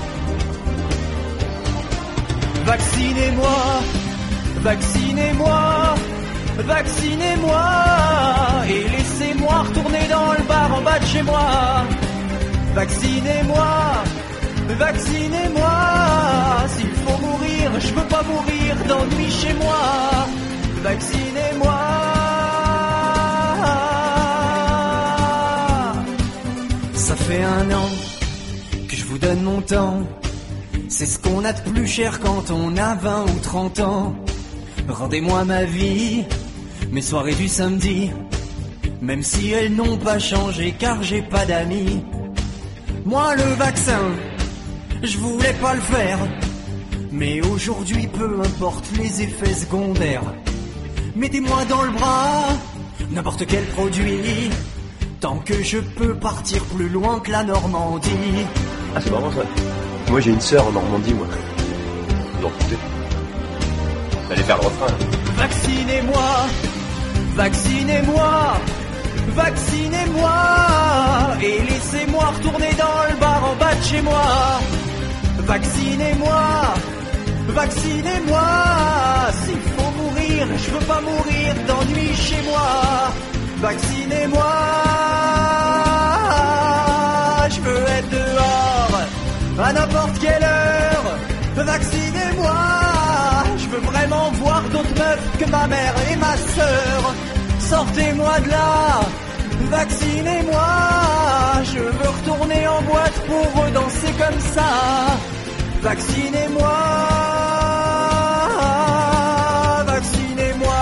Vaccinez-moi, vaccinez-moi, vaccinez-moi. Et laissez-moi retourner dans le bar en bas de chez moi. Vaccinez-moi, vaccinez-moi. S'il faut mourir, je veux pas mourir d'ennui chez moi. Vaccinez-moi. Ça fait 1 an que je vous donne mon temps. C'est ce qu'on a de plus cher quand on a 20 ou 30 ans. Rendez-moi ma vie, mes soirées du samedi, même si elles n'ont pas changé car j'ai pas d'amis. Moi le vaccin, je voulais pas le faire, mais aujourd'hui peu importe les effets secondaires. Mettez-moi dans le bras n'importe quel produit, tant que je peux partir plus loin que la Normandie. Ah c'est marrant ça. Moi j'ai une sœur en Normandie moi. Donc écoutez, vous allez faire le refrain. Vaccinez-moi, vaccinez-moi, Vaccinez-moi et laissez-moi retourner dans le bar en bas de chez moi. Vaccinez-moi, vaccinez-moi. S'il faut mourir, je veux pas mourir d'ennui chez moi. Vaccinez-moi, je veux être dehors à n'importe quelle heure. Vaccinez-moi, je veux vraiment voir d'autres meufs que ma mère et ma sœur. Sortez-moi de là, vaccinez-moi. Je veux retourner en boîte pour danser comme ça. Vaccinez-moi, vaccinez-moi.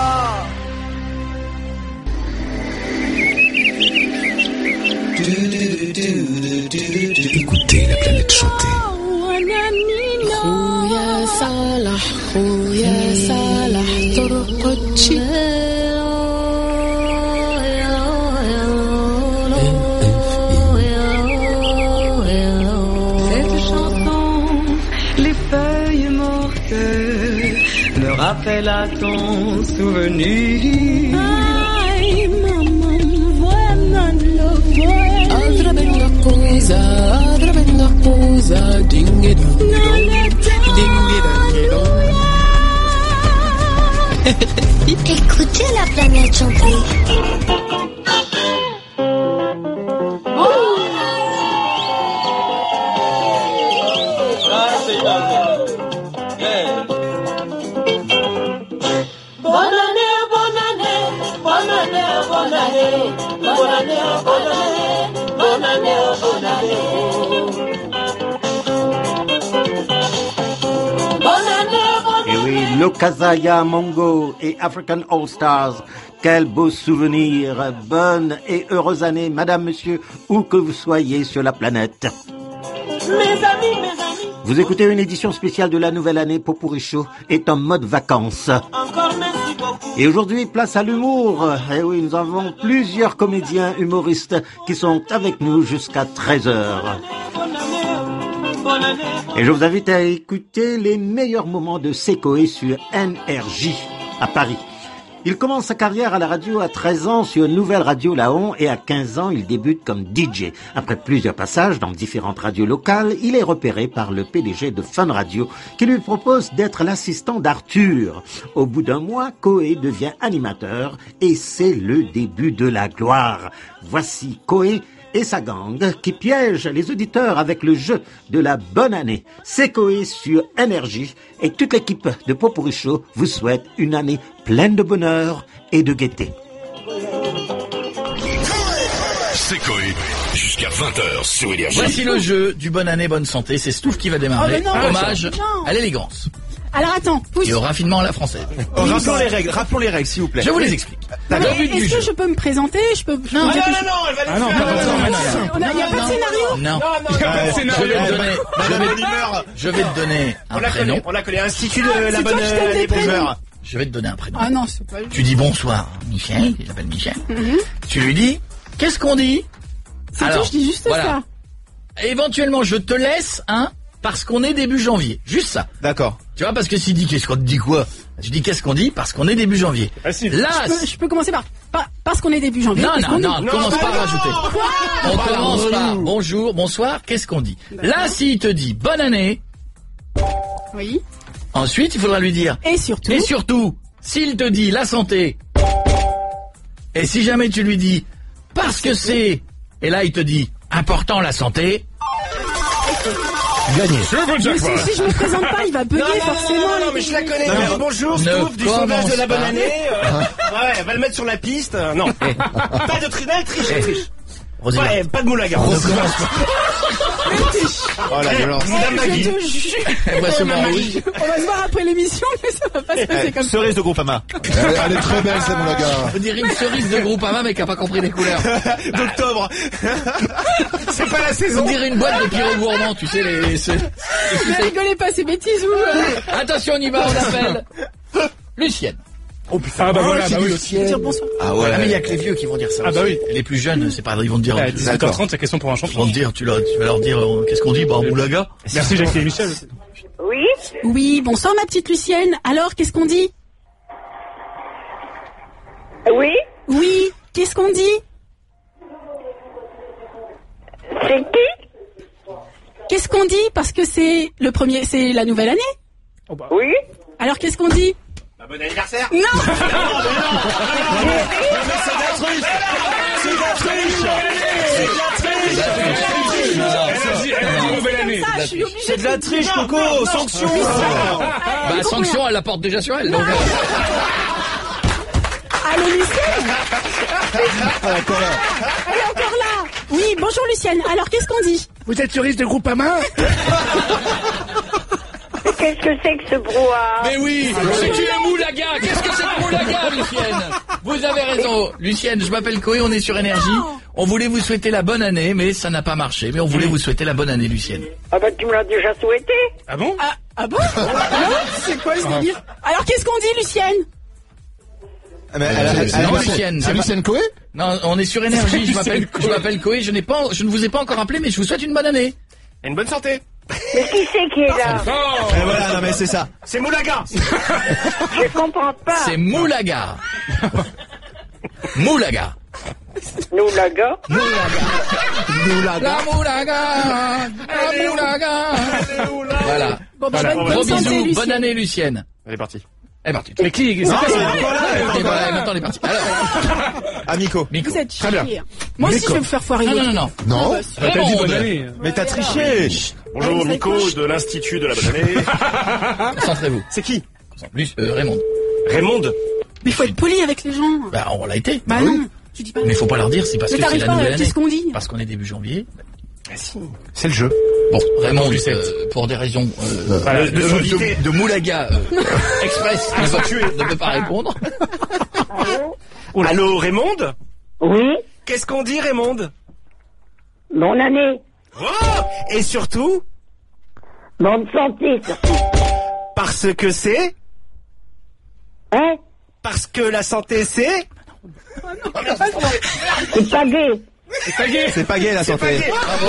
Écoutez la planète chanter. خويا صالح خويا صالح طرقتشي Cette chanson, les feuilles mortes me rappellent à ton souvenir. Ay, maman, voilà le اضرب النقوزة دينج Écoutez la planète chanter. Bonne année, bonne année, bonne année, bonne année, bonne année, bonne année, bonne année, bonne année. Et oui, Lokazaya Mongo et African All Stars. Quel beau souvenir. Bonne et heureuse année, madame, monsieur, où que vous soyez sur la planète. Mes amis, mes amis. Vous écoutez une édition spéciale de la nouvelle année. Popurrí Show est en mode vacances. Encore merci beaucoup. Et aujourd'hui, place à l'humour. Et oui, nous avons plusieurs comédiens humoristes qui sont avec nous jusqu'à 13h. Et je vous invite à écouter les meilleurs moments de Sekoé sur NRJ à Paris. Il commence sa carrière à la radio à 13 ans sur Nouvelle Radio Laon et à 15 ans, il débute comme DJ. Après plusieurs passages dans différentes radios locales, il est repéré par le PDG de Fun Radio qui lui propose d'être l'assistant d'Arthur. Au bout d'un mois, Koé devient animateur et c'est le début de la gloire. Voici Koé et sa gang qui piège les auditeurs avec le jeu de la bonne année. C'est Koé sur NRJ et toute l'équipe de Popurrí Show vous souhaite une année pleine de bonheur et de gaieté. C'est Koé jusqu'à 20h sur Énergie. Voici le jeu du bonne année, bonne santé. C'est Stouff qui va démarrer. Oh, non, hommage non. à l'élégance. Alors attends, pousse. Et au raffinement à la française. Rappelons les règles, s'il vous plaît. Je vous les explique. Non, mais est-ce que je peux me présenter? Je peux. Non, elle va Il n'y a pas de scénario? Non. Il n'y a pas de scénario. Je vais te donner un prénom. On l'a collé. Institut de la bonne année, bonjour. Je vais te donner un prénom. Ah non, c'est pas. Tu dis bonsoir, Michel. Il s'appelle Michel. Tu lui dis, qu'est-ce qu'on dit? C'est tout, je dis juste ça. Éventuellement, je te laisse, parce qu'on est début janvier. Juste ça. D'accord. Tu vois, parce que s'il dit qu'est-ce qu'on dit quoi? Je dis qu'est-ce qu'on dit parce qu'on est début janvier. Là, je peux commencer parce qu'on est début janvier. Non, commence pas à rajouter. On commence par bonjour, bonsoir, qu'est-ce qu'on dit? Là, s'il te dit bonne année. Oui. Ensuite, il faudra lui dire. Et surtout, s'il te dit la santé. Et si jamais tu lui dis parce que c'est, et là il te dit important la santé. Gagné. Mais si je me présente pas, il va bugger forcément. Non, mais je la connais. Bonjour, Stouff, du sondage de la bonne année. Ouais, elle va le mettre sur la piste. Non. Pas de triche. Ouais, pas de moulaga. On commence pas. Oh la violence. Madame Magui. Je te jure. On va se voir après l'émission, mais ça va pas se passer comme ça. Cerise de Groupama. Elle est très belle, cette moulaga. On dirait une cerise de Groupama, mais qui a pas compris les couleurs. D'octobre. C'est pas la saison. On dirait une boîte de pyro gourmand, tu sais, Ne rigolez pas, ces bêtises ou... Attention, on y va, on appelle Lucienne. Oh putain, voilà, bah oui. Dire bonsoir. Ah ouais. Ah mais il y a que les vieux qui vont dire ça. Ah bah oui. Les plus jeunes, c'est pas, ils vont te dire. 17h30, c'est question pour un champion. Ils vont te dire, tu vas leur dire, qu'est-ce qu'on dit, moulaga. Merci Jacques et Michel. Oui. Oui, bonsoir ma petite Lucienne. Alors, qu'est-ce qu'on dit? Oui. Oui, qu'est-ce qu'on dit? C'est qui? Qu'est-ce qu'on dit? Parce que c'est le premier, c'est la nouvelle année. Oui. Alors qu'est-ce qu'on dit? Bon anniversaire. Non. Non, mais c'est de la triche. C'est de la triche. C'est de la triche, Coco. Sanction. Bah, sanction, elle la porte déjà sur elle. Donc, Allô, Lucienne? Elle est encore là. Oui, bonjour Lucienne. Alors qu'est-ce qu'on dit? Vous êtes juriste de Groupama? Qu'est-ce que c'est que ce brouhaha? Mais oui, c'est une moulaga. Qu'est-ce que c'est que moulaga, Lucienne? Vous avez raison. Lucienne, je m'appelle Coé, on est sur Énergie. On voulait vous souhaiter la bonne année, mais ça n'a pas marché. Mais on voulait vous souhaiter la bonne année, Lucienne. Ah bah tu me l'as déjà souhaité. Ah bon? Ah bon? C'est quoi ce délire? Alors qu'est-ce qu'on dit, Lucienne? Non, Lucienne. C'est Lucienne Coé? Non, on est sur Énergie. Je m'appelle Coé. Je ne vous ai pas encore appelé, mais je vous souhaite une bonne année. Et une bonne santé. Mais qui c'est qui est là? Et voilà, non mais c'est ça. C'est Moulaga. Je comprends pas. C'est Moulaga. Moulaga. Noulaga. La moulaga. La moulaga. Voilà. Bon, bah, Voilà. bonne Gros santé, bisous. Lucienne. Bonne année, Lucienne. Elle est partie. Elle est partie. Mais qui? Non, C'est elle est encore là. Et voilà, maintenant elle est partie. Alors, Ah, Miko. Vous êtes Très bien. chier. Moi aussi, je vais me faire foirer. non. Non. bah, T'as dit Raymond. bonne année. Mais t'as triché. Bonjour, Miko de l'Institut de la bonne année. Concentrez-vous. C'est qui? Raymond. Raymond. Mais il faut être poli avec les gens. Bah, on l'a été. Bah non, tu dis pas. Mais faut pas leur dire, c'est parce Mais que c'est t'arrives la pas, nouvelle année. qu'est-ce qu'on dit? Parce qu'on est début janvier. C'est le jeu. Bon, Raymond, du sept. pour des raisons de moulaga express, ne peut pas répondre. Allô, Raymond? Oui. Qu'est-ce qu'on dit, Raymond? Bonne année. Oh! Et surtout? Bonne santé, surtout. Parce que c'est? Hein? Parce que la santé c'est? C'est pas gay. C'est pas gay la santé. Bravo,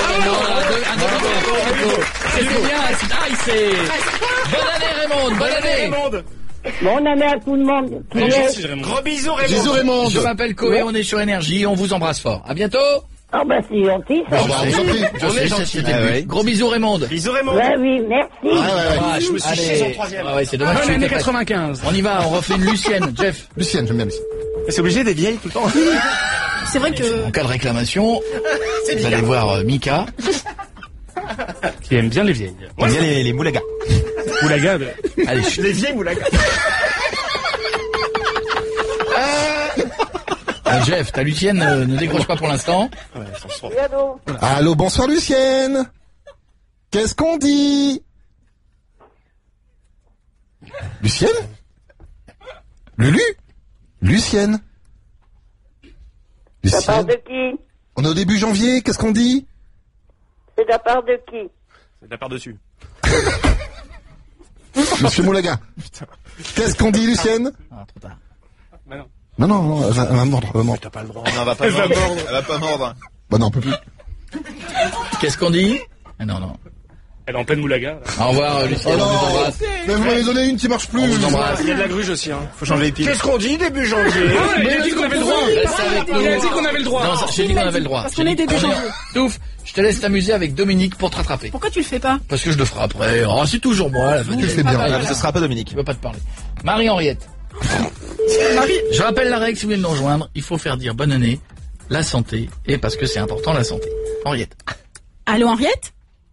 c'est bien, c'est... Bonne année, Raymond, bonne année. Bonne année à tout le monde. Gros bisous, Raymond. Bisous Raymond. Je m'appelle Coé, on est sur Énergie, on vous embrasse fort. À bientôt. Ah bah c'est gentil, ça. On est gentil. Gros bisous, Raymond. Bisous, Raymond. Ouais, oui, merci. Ah, Je me suis chié sur le troisième. Ouais, c'est dommage. Bonne tu année étais pas- 95. On y va, on refait une Lucienne, Jeff. Lucienne, j'aime bien Lucienne. C'est obligé des vieilles tout le temps. C'est vrai que... En cas de réclamation, vous allez voir Mika. Qui aime bien les vieilles. Moi, bien les moulagas. Moulaga. Allez, Les vieilles moulagas. Jeff, ta Lucienne ne décroche pas pour l'instant. Allô, bonsoir Lucienne. Qu'est-ce qu'on dit? Lucienne? Lulu? Lucienne? De la part Lucienne? de qui? On est au début janvier, qu'est-ce qu'on dit? C'est de la part de qui? C'est de la part dessus. Monsieur Moulaga. Qu'est-ce qu'on dit Lucienne? Ah, trop tard. Non, elle va mordre, elle va mordre. T'as pas le droit. Non, elle va pas mordre. Elle va pas mordre. Bah non, on peut plus. Qu'est-ce qu'on dit? Non. Elle est en pleine moulaga. Au revoir, Lucienne, on vous embrasse. Mais vous m'avez donné une qui marche plus. On vous embrasse. Il y a de la gruge aussi, hein. Faut changer les piles. Qu'est-ce qu'on dit début janvier? Il a dit qu'on avait le droit. Reste avec nous. Il a dit qu'on avait le droit. Non, j'ai dit qu'on avait le droit. Parce qu'on est début janvier. Touf, je te laisse t'amuser avec Dominique pour te rattraper. Pourquoi tu le fais pas? Parce que je le ferai après. Oh, c'est toujours moi, la Tu le fais bien. Ce sera pas Dominique. Il veut pas te parler. Marie-Henriette. Je rappelle la règle si vous voulez nous rejoindre. Il faut faire dire bonne année, la santé, et parce que c'est important la santé. Henriette. Allô, Henriette?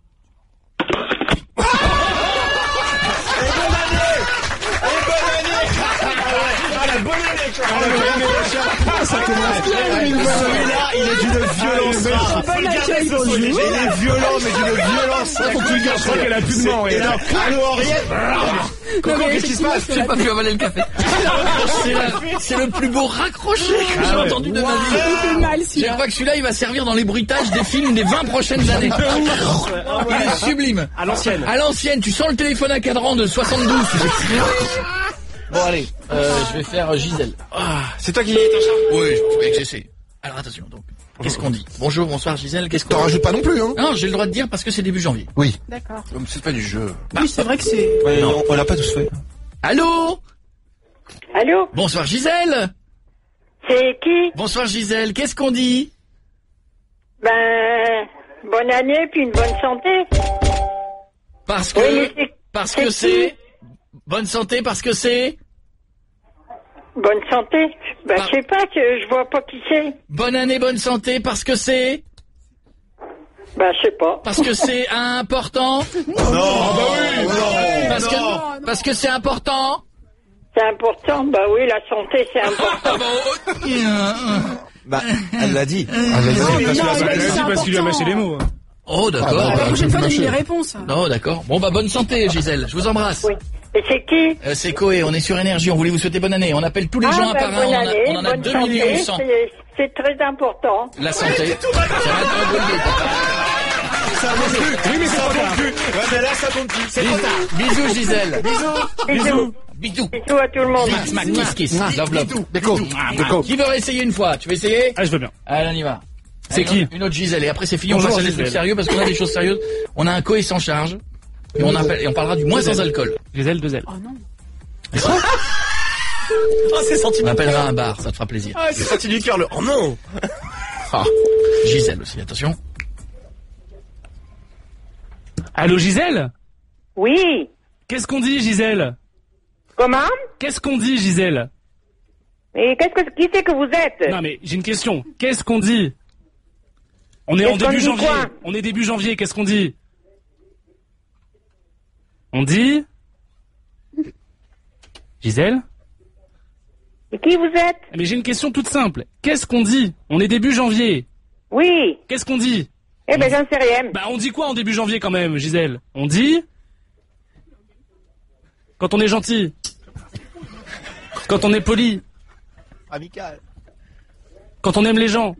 Ça commence Celui-là, il est d'une violence. Bon accueil, bonjour. Il est violent, mais d'une violence. Faut que tu le gardes, je crois qu'elle a plus de main, Et Henriette. là, allô, Henriette. Coco, mais qu'est-ce qui se passe? J'ai pas pu avaler le café. C'est le plus beau raccroché que j'ai entendu de ma vie. Il fait mal, Je celui-là. crois que celui-là, il va servir dans les bruitages des films des 20 prochaines années. Il est sublime. À l'ancienne. À l'ancienne, tu sens le téléphone à cadran de 72. tu sais. Bon, allez, je vais faire Gisèle. C'est toi qui t'en charge? Oui, je vais que j'essaie. Alors attention, donc, qu'est-ce qu'on dit? Bonjour, bonsoir Gisèle, qu'est-ce qu'on T'en rajoutes pas non plus, hein? Non, j'ai le droit de dire parce que c'est début janvier. Oui. D'accord. C'est pas du jeu. Oui, c'est vrai que c'est... Ouais, on l'a pas tous fait. Allô? Allô? Bonsoir Gisèle. C'est qui? Bonsoir Gisèle, qu'est-ce qu'on dit? Ben... bonne année puis une bonne santé. Parce que, c'est... Bonne santé parce que c'est... Bonne santé? Ben, je sais pas, que je vois pas qui c'est. Bonne année, bonne santé parce que c'est... Ben, je sais pas. Parce que c'est important. Parce que c'est important. C'est important? Ben oui, la santé, c'est important. Bah, elle l'a dit. Elle l'a dit parce qu'il lui a mâché les mots. Oh, d'accord. La prochaine fois, donne les réponses. Non, d'accord. Bon, bah, bonne santé, Gisèle. Je vous embrasse. Oui. Et c'est qui? C'est Coé, on est sur Énergie. On voulait vous souhaiter bonne année. On appelle tous les gens un par un. On en a 2 800 000. C'est très important. La santé. Oui, mais ça compte plus. Ouais, mais là, ça compte plus. C'est trop tard. Bisous, Gisèle. Bisous. Bisous. Bisous à tout le monde. Kiss. Love, love. Déco. Qui veut essayer une fois? Tu veux essayer? Ah, je veux bien. Allez, on y va. C'est qui? Une autre Gisèle. Et après, c'est fini. On passe à des trucs sérieux parce qu'on a des choses sérieuses. On a un Coé sans charge. Et on parlera du moins sans alcool. Gisèle, 2 L. Oh non. Oh, c'est senti. On appellera un bar, ça te fera plaisir. Ah, c'est senti du cœur, le... Oh non. Gisèle aussi, attention. Allô, Gisèle? Oui. Qu'est-ce qu'on dit, Gisèle? Comment? Qu'est-ce qu'on dit, Gisèle? Et qui c'est que vous êtes? Non, mais j'ai une question. Qu'est-ce qu'on dit? On est en début janvier. On est début janvier, qu'est-ce qu'on dit? On dit... Gisèle? Et qui vous êtes? Mais j'ai une question toute simple. Qu'est-ce qu'on dit? On est début janvier. Oui. Qu'est-ce qu'on dit? Eh ben, j'en sais rien. Bah, on dit quoi en début janvier quand même, Gisèle? On dit... Quand on est gentil. Quand on est poli. Amical. Quand on aime les gens.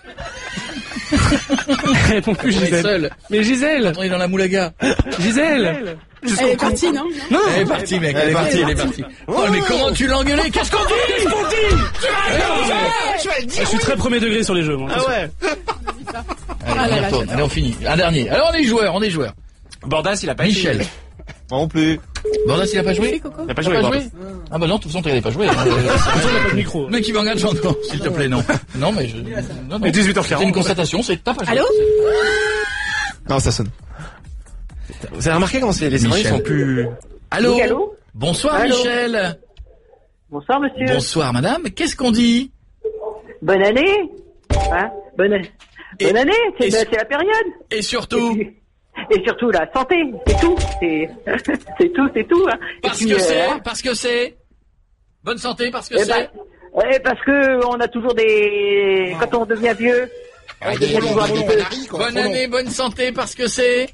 Réponds plus, Gisèle. Seul. Mais Gisèle. On est dans la moulaga. Gisèle. Elle est partie, non? Non. Elle est partie, mec. Elle est partie. Oh, mais comment tu l'as engueulé? Qu'est-ce qu'on dit? Je suis très premier degré sur les jeux, moi. Ah ouais. Allez, on retourne. Allez, on finit. Un dernier. Alors, on est joueurs. Bordas, il a pas Michel. été. Moi non plus. Bordas, il a pas joué? Il a pas joué, Bordas. Ah bah non, de toute façon, t'avais pas joué. De toute façon, il a pas de micro. Le mec, il m'engage en toi, s'il te plaît, non. Non, mais je... Non. Et 18h40. C'est une constatation, c'est t'as pas joué. Allô? Non, ça sonne. Vous avez remarqué comment les écrans sont plus... Allô? Oui, allô? Bonsoir, Allô? Michel. Bonsoir, monsieur. Bonsoir, madame. Qu'est-ce qu'on dit? Bonne année. Hein? Bonne année, c'est la période. Et surtout? Et surtout, la santé. C'est tout. C'est tout, hein. Parce que c'est... Bonne santé, parce que Eh c'est... parce que on a toujours des... Quand on devient vieux, on devient toujours un petit peu... Bonne année, bonne santé, parce que c'est...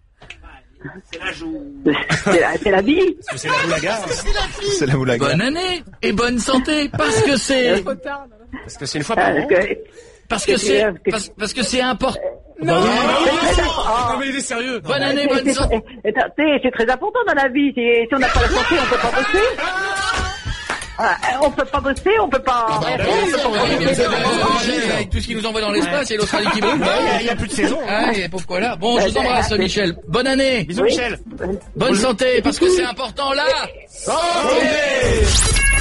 C'est la vie. C'est la moulaga. C'est la moulaga. Bonne année et bonne santé, parce que c'est... Parce que c'est une fois par an. Parce que c'est important. Non, mais il est sérieux. Bonne année, bonne santé. C'est très important dans la vie. Si on n'a pas la santé, on peut pas bosser. On peut pas bosser, on peut pas... Avec tout ce qui nous envoie dans l'espace et l'Australie qui brûle. Il n'y a plus de saison. Ah, et pauvre quoi là. Bon, je vous embrasse, Michel. Bonne année. Bisous, Michel. Bonne santé, parce que c'est important là. Santé.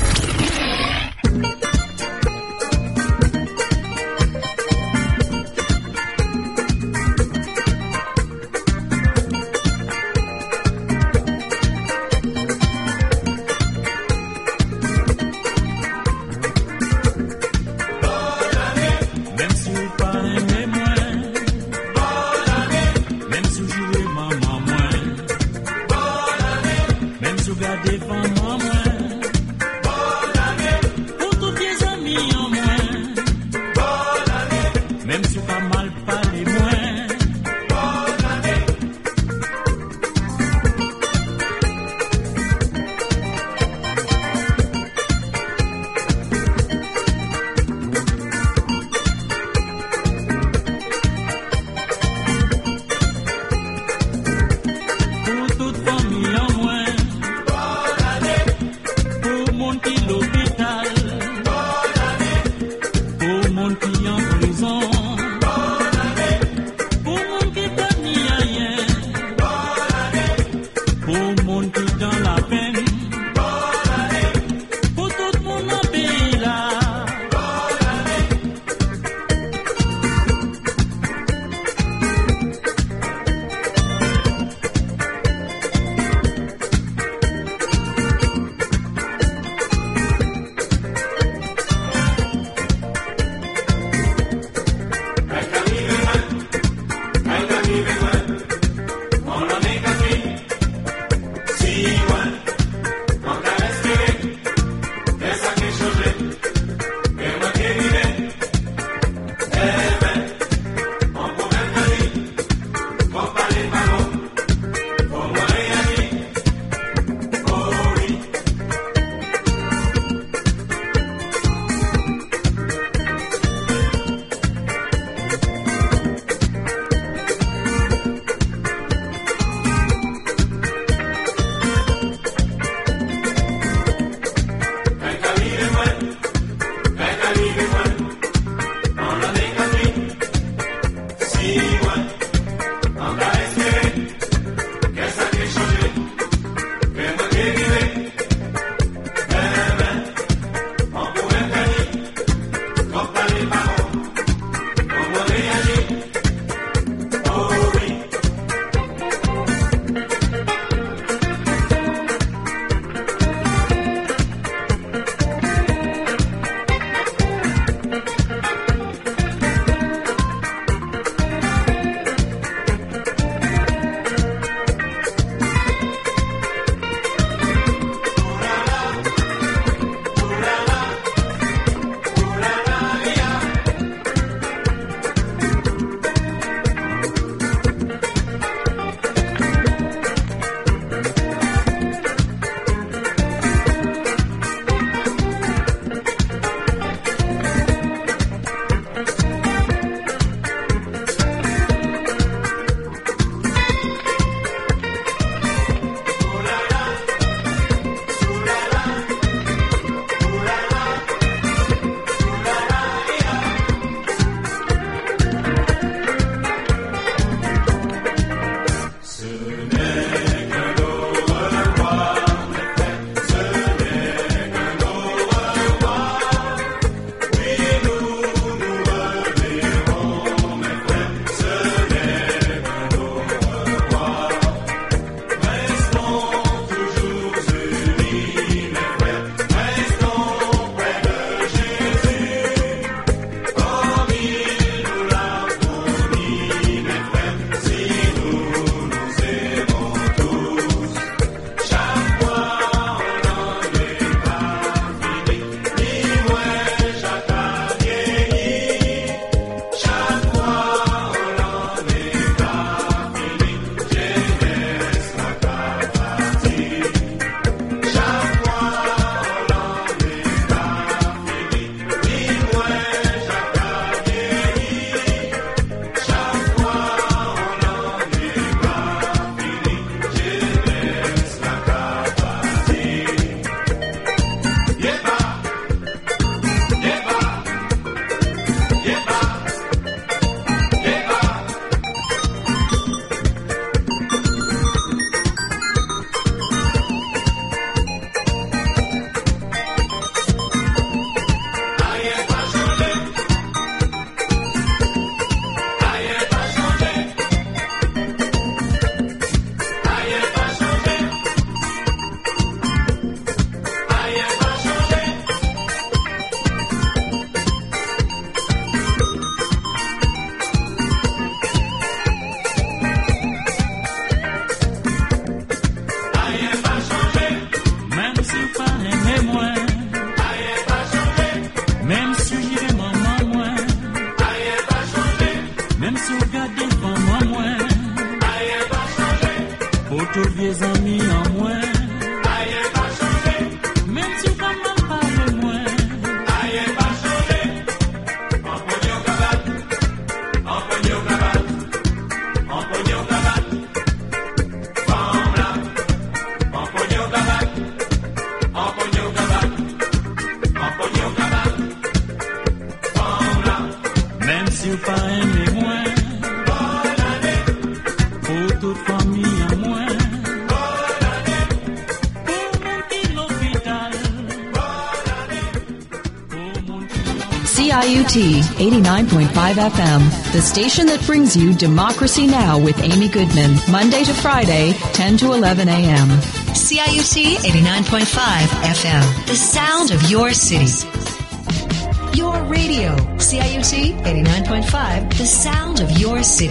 CIUT 89.5 FM, the station that brings you Democracy Now! With Amy Goodman, Monday to Friday, 10 to 11 a.m. CIUT 89.5 FM, the sound of your city. Your radio, CIUT 89.5, the sound of your city.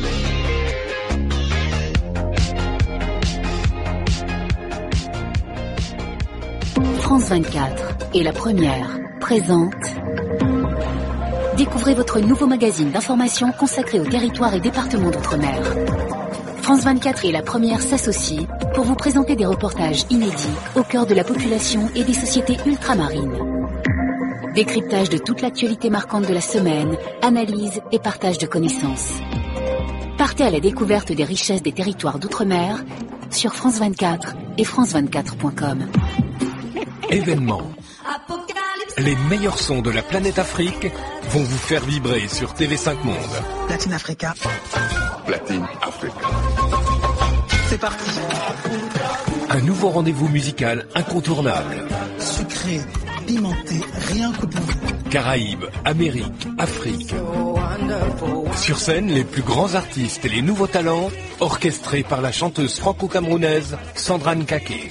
France 24 et la première présente. Découvrez votre nouveau magazine d'information consacré aux territoires et départements d'outre-mer. France 24 et la première s'associent pour vous présenter des reportages inédits au cœur de la population et des sociétés ultramarines. Décryptage de toute l'actualité marquante de la semaine, analyse et partage de connaissances. Partez à la découverte des richesses des territoires d'outre-mer sur France 24 et france24.com. Événement. Les meilleurs sons de la planète Afrique vont vous faire vibrer sur TV5 Monde. Platine Africa. Platine Africa. C'est parti. Un nouveau rendez-vous musical incontournable. Sucré, pimenté, rien que pour vous. Caraïbes, Amérique, Afrique. Sur scène, les plus grands artistes et les nouveaux talents, orchestrés par la chanteuse franco-camerounaise Sandra Nkake.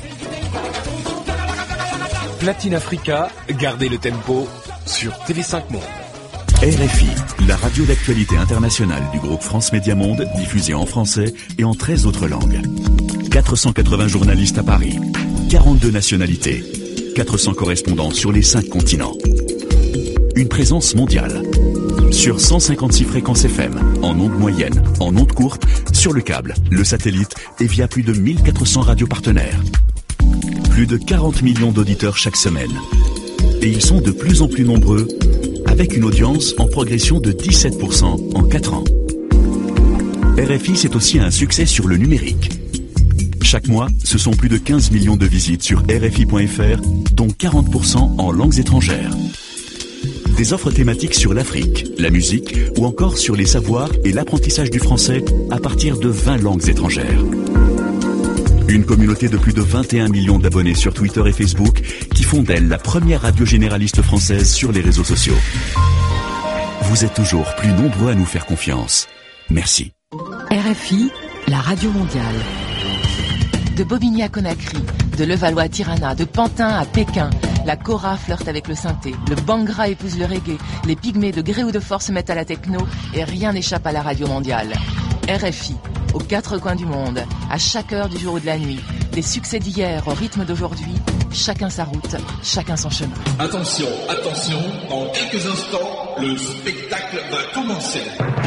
Platine Africa, gardez le tempo sur TV5 Monde. RFI, la radio d'actualité internationale du groupe France Média Monde, diffusée en français et en 13 autres langues. 480 journalistes à Paris, 42 nationalités, 400 correspondants sur les 5 continents. Une présence mondiale. Sur 156 fréquences FM, en ondes moyennes, en ondes courtes, sur le câble, le satellite et via plus de 1400 radios partenaires. Plus de 40 millions d'auditeurs chaque semaine. Et ils sont de plus en plus nombreux, avec une audience en progression de 17% en 4 ans. RFI, c'est aussi un succès sur le numérique. Chaque mois, ce sont plus de 15 millions de visites sur RFI.fr, dont 40% en langues étrangères. Des offres thématiques sur l'Afrique, la musique ou encore sur les savoirs et l'apprentissage du français à partir de 20 langues étrangères. Une communauté de plus de 21 millions d'abonnés sur Twitter et Facebook qui font d'elle la première radio généraliste française sur les réseaux sociaux. Vous êtes toujours plus nombreux à nous faire confiance. Merci. RFI, la radio mondiale. De Bobigny à Conakry, de Levallois à Tirana, de Pantin à Pékin, la kora flirte avec le synthé, le bangra épouse le reggae, les pygmées de gré ou de force se mettent à la techno et rien n'échappe à la radio mondiale. RFI, aux 4 coins du monde, à chaque heure du jour ou de la nuit, des succès d'hier au rythme d'aujourd'hui, chacun sa route, chacun son chemin. Attention, attention, dans quelques instants, le spectacle va commencer.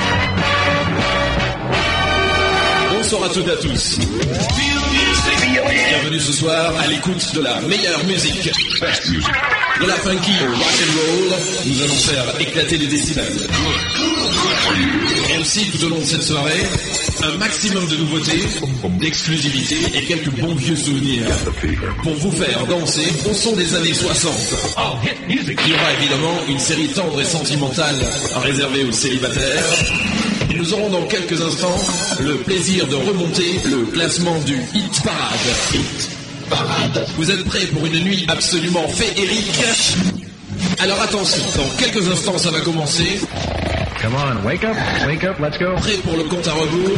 Bonsoir à toutes et à tous. Bienvenue ce soir à l'écoute de la meilleure musique. De la funky au rock and roll, nous allons faire éclater les décibels. Et aussi tout au long de cette soirée, un maximum de nouveautés, d'exclusivité et quelques bons vieux souvenirs pour vous faire danser au son des années 60. Il y aura évidemment une série tendre et sentimentale réservée aux célibataires. Et nous aurons dans quelques instants le plaisir de remonter le classement du Hit Parade. Hit Parade. Vous êtes prêts pour une nuit absolument féerique? Alors attention, dans quelques instants ça va commencer. Come on, wake up, let's go. Prêt pour le compte à rebours?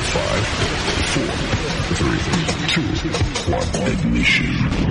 5, 4, 3, 2, 1, ignition.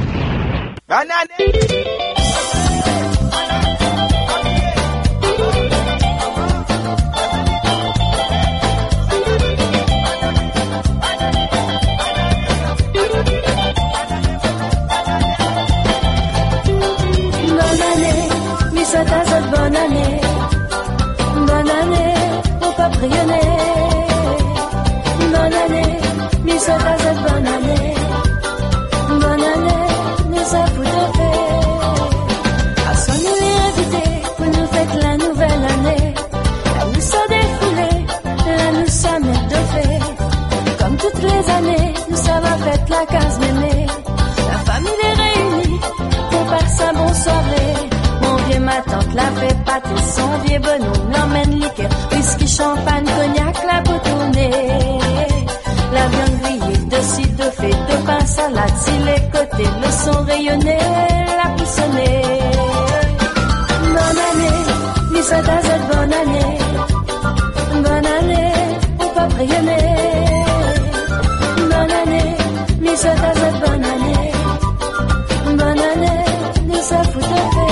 Bonne année, bonne année, au paprionné. Bonne année, mais ça va être bonne année. Bonne année, mais ça fout de fait. À son invité, pour nous faites la nouvelle année. Là nous sommes défoulés, là nous sommes étoffés. Comme toutes les années, nous ça va fête la case ménée. La famille est réunie, pour faire sa bonne soirée. Ma tante la fait pâter, son vieux bonhomme l'emmène liqueur, whisky, champagne, cognac, la boutournée. La viande grillée, de ci, de fait, de pain, salade, si les côtés, le son rayonné, la poussonnée. Bonne année, souhaite à cette bonne année, pour pas rayonner. Bonne année, lui souhaite à cette bonne année, lui ça fout de fait.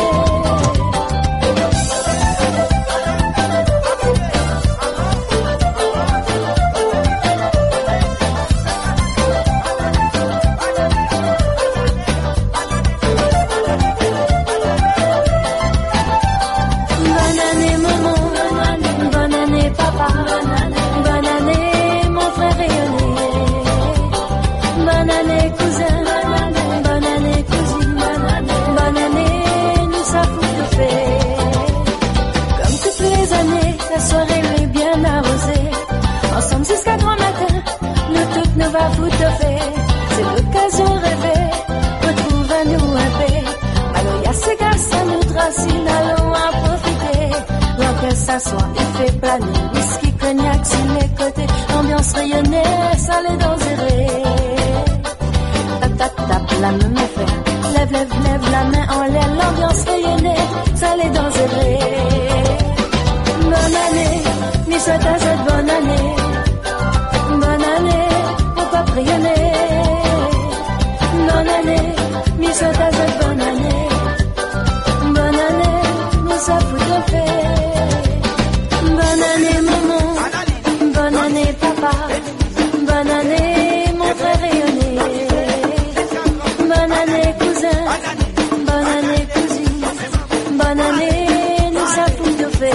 C'est l'occasion rêvée, retrouve-nous un peu. Alors y'a ces gars, ça nous tracine, allons en profiter. L'an que ça soit, il fait planer, whisky, cognac sur les côtés. Ambiance rayonnée, salé dans zéré. Tap, tap, tap, la main me fait. Lève, lève, lève la main en l'air. L'ambiance rayonnée, salé dans zéré. Bonne année, lui souhaite à cette bonne année. Bonne année, pour pas rayonner. Bonne année, lui souhaite à cette bonne année. Bonne année, nous ça fout de fait. Bonne année maman, bonne année papa, bonne année mon frère rayonné. Bonne année cousin, bonne année cousine, bonne année, nous ça fout de fait.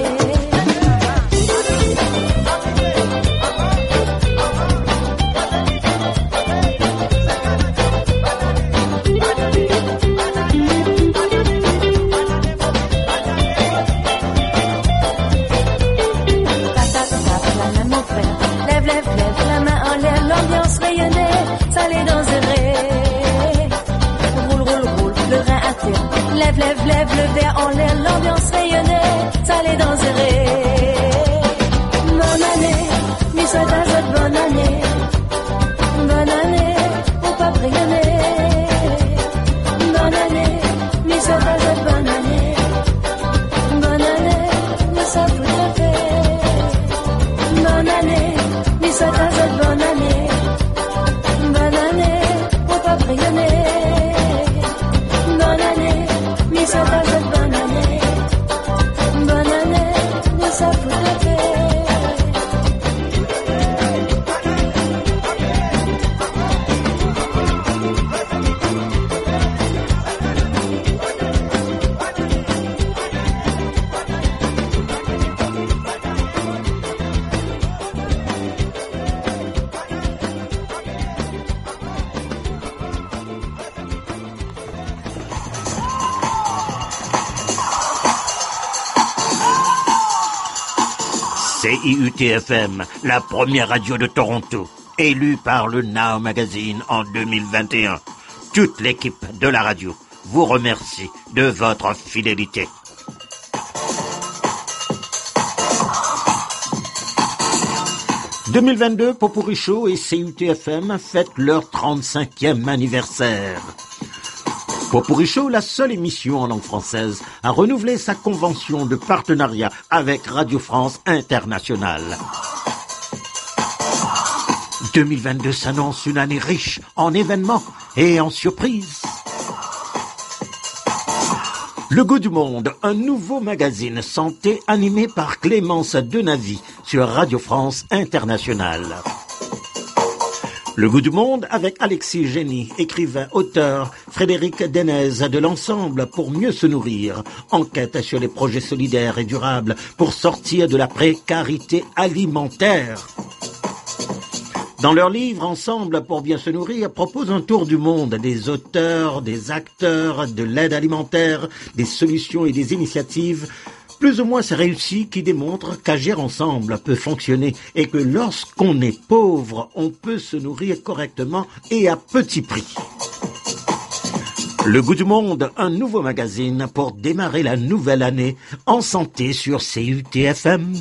Lève, lève le verre en l'air, l'ambiance rayonnée, salé dans zéré. Bonne année, lui souhaite à cette bonne année. Bonne année, pour pas rayonner. Bonne année, lui souhaite à cette bonne année. Bonne année, nous ça fout de fait. Bonne année, lui souhaite à cette bonne année. Bonne année, pour pas rayonner. Bonne année, lui souhaite à cette bonne année. Bonne année, nous ça fout de fait. CIUT-FM, la première radio de Toronto, élue par le Now Magazine en 2021. Toute l'équipe de la radio vous remercie de votre fidélité. « 2022, Popurrí Show et CIUT-FM fêtent leur 35e anniversaire. Popurrí Show, la seule émission en langue française, a renouvelé sa convention de partenariat avec Radio France Internationale. 2022 s'annonce une année riche en événements et en surprises. Le Goût du Monde, un nouveau magazine santé animé par Clémence Denavy sur Radio France Internationale. Le Goût du Monde avec Alexis Génie, écrivain, auteur, Frédéric Denez de l'Ensemble pour mieux se nourrir, enquête sur les projets solidaires et durables pour sortir de la précarité alimentaire. Dans leur livre Ensemble pour bien se nourrir, propose un tour du monde des auteurs, des acteurs, de l'aide alimentaire, des solutions et des initiatives plus ou moins réussies qui démontrent qu'agir ensemble peut fonctionner et que lorsqu'on est pauvre, on peut se nourrir correctement et à petit prix. Le Goût du Monde, un nouveau magazine pour démarrer la nouvelle année en santé sur CIUT-FM.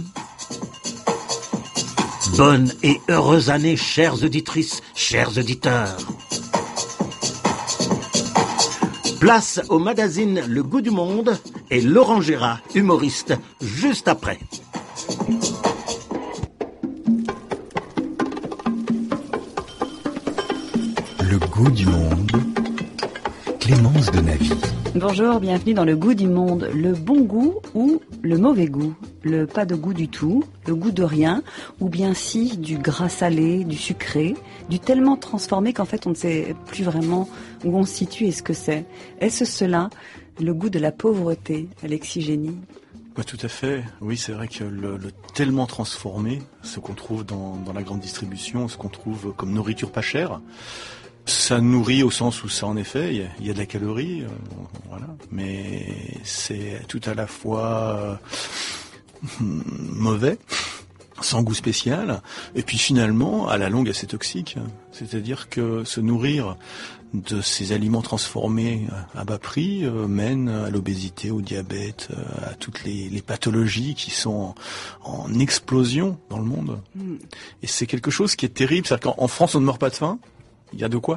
Bonne et heureuse année, chères auditrices, chers auditeurs. Place au magazine Le Goût du Monde et Laurent Gérard, humoriste, juste après. Le Goût du Monde, Clémence de Navy. Bonjour, bienvenue dans Le Goût du Monde. Le bon goût ou le mauvais goût? Le pas de goût du tout, le goût de rien, ou bien si du gras salé, du sucré, du tellement transformé qu'en fait on ne sait plus vraiment où on se situe et ce que c'est. Est-ce cela, le goût de la pauvreté, Alexis Génie? Ouais, tout à fait. Oui, c'est vrai que le tellement transformé, ce qu'on trouve dans la grande distribution, ce qu'on trouve comme nourriture pas chère, ça nourrit au sens où ça, en effet, il y a de la calorie, voilà. Mais c'est tout à la fois mauvais, sans goût spécial, et puis finalement, à la longue, assez toxique. C'est-à-dire que se nourrir de ces aliments transformés à bas prix mène à l'obésité, au diabète, à toutes les pathologies qui sont en explosion dans le monde. Et c'est quelque chose qui est terrible. C'est-à-dire qu'en France, on ne meurt pas de faim. Il y a de quoi.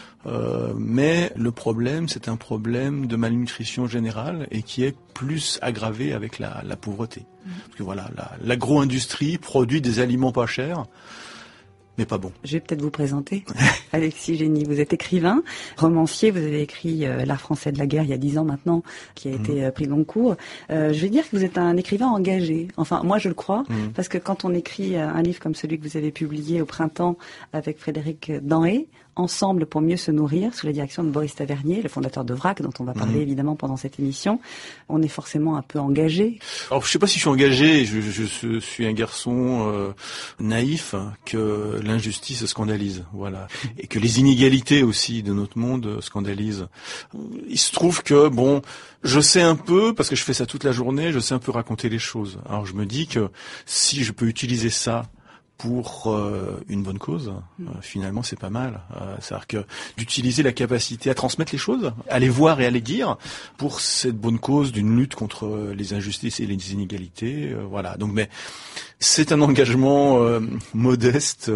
Mais le problème, c'est un problème de malnutrition générale et qui est plus aggravé avec la pauvreté. Parce que voilà, l'agro-industrie produit des aliments pas chers, mais pas bons. Je vais peut-être vous présenter. Alexis Génie, vous êtes écrivain, romancier, vous avez écrit L'art français de la guerre il y a 10 ans maintenant, qui a été pris Goncourt. Je vais dire que vous êtes un écrivain engagé. Enfin, moi je le crois, parce que quand on écrit un livre comme celui que vous avez publié au printemps avec Frédéric Danhé, Ensemble pour mieux se nourrir, sous la direction de Boris Tavernier, le fondateur de VRAC, dont on va parler évidemment pendant cette émission, on est forcément un peu engagé. Alors je sais pas si je suis engagé, je suis un garçon naïf, que l'injustice scandalise, voilà, et que les inégalités aussi de notre monde scandalisent. Il se trouve que, bon, je sais un peu, parce que je fais ça toute la journée, je sais un peu raconter les choses. Alors je me dis que si je peux utiliser ça pour une bonne cause, finalement c'est pas mal. C'est-à-dire que d'utiliser la capacité à transmettre les choses, à les voir et à les dire, pour cette bonne cause d'une lutte contre les injustices et les inégalités, voilà. Donc, mais c'est un engagement modeste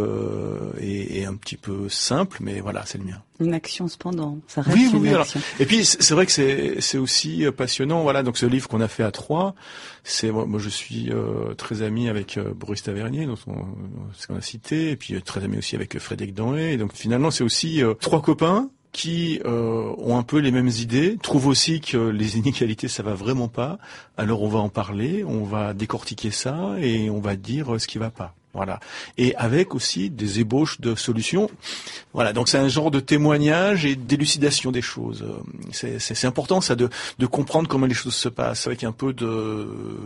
et un petit peu simple, mais voilà, c'est le mien. Une action cependant, ça reste oui, une alors, action. et puis c'est vrai que c'est aussi passionnant, voilà. Donc ce livre qu'on a fait à trois, c'est moi je suis très ami avec Boris Tavernier, dont ce qu'on a cité, et puis très ami aussi avec Frédéric Danhé. Et donc finalement c'est aussi trois copains qui ont un peu les mêmes idées, trouvent aussi que les inégalités ça va vraiment pas. Alors on va en parler, on va décortiquer ça et on va dire ce qui va pas. Voilà. Et avec aussi des ébauches de solutions. Voilà. Donc c'est un genre de témoignage et d'élucidation des choses. C'est important ça de comprendre comment les choses se passent avec un peu de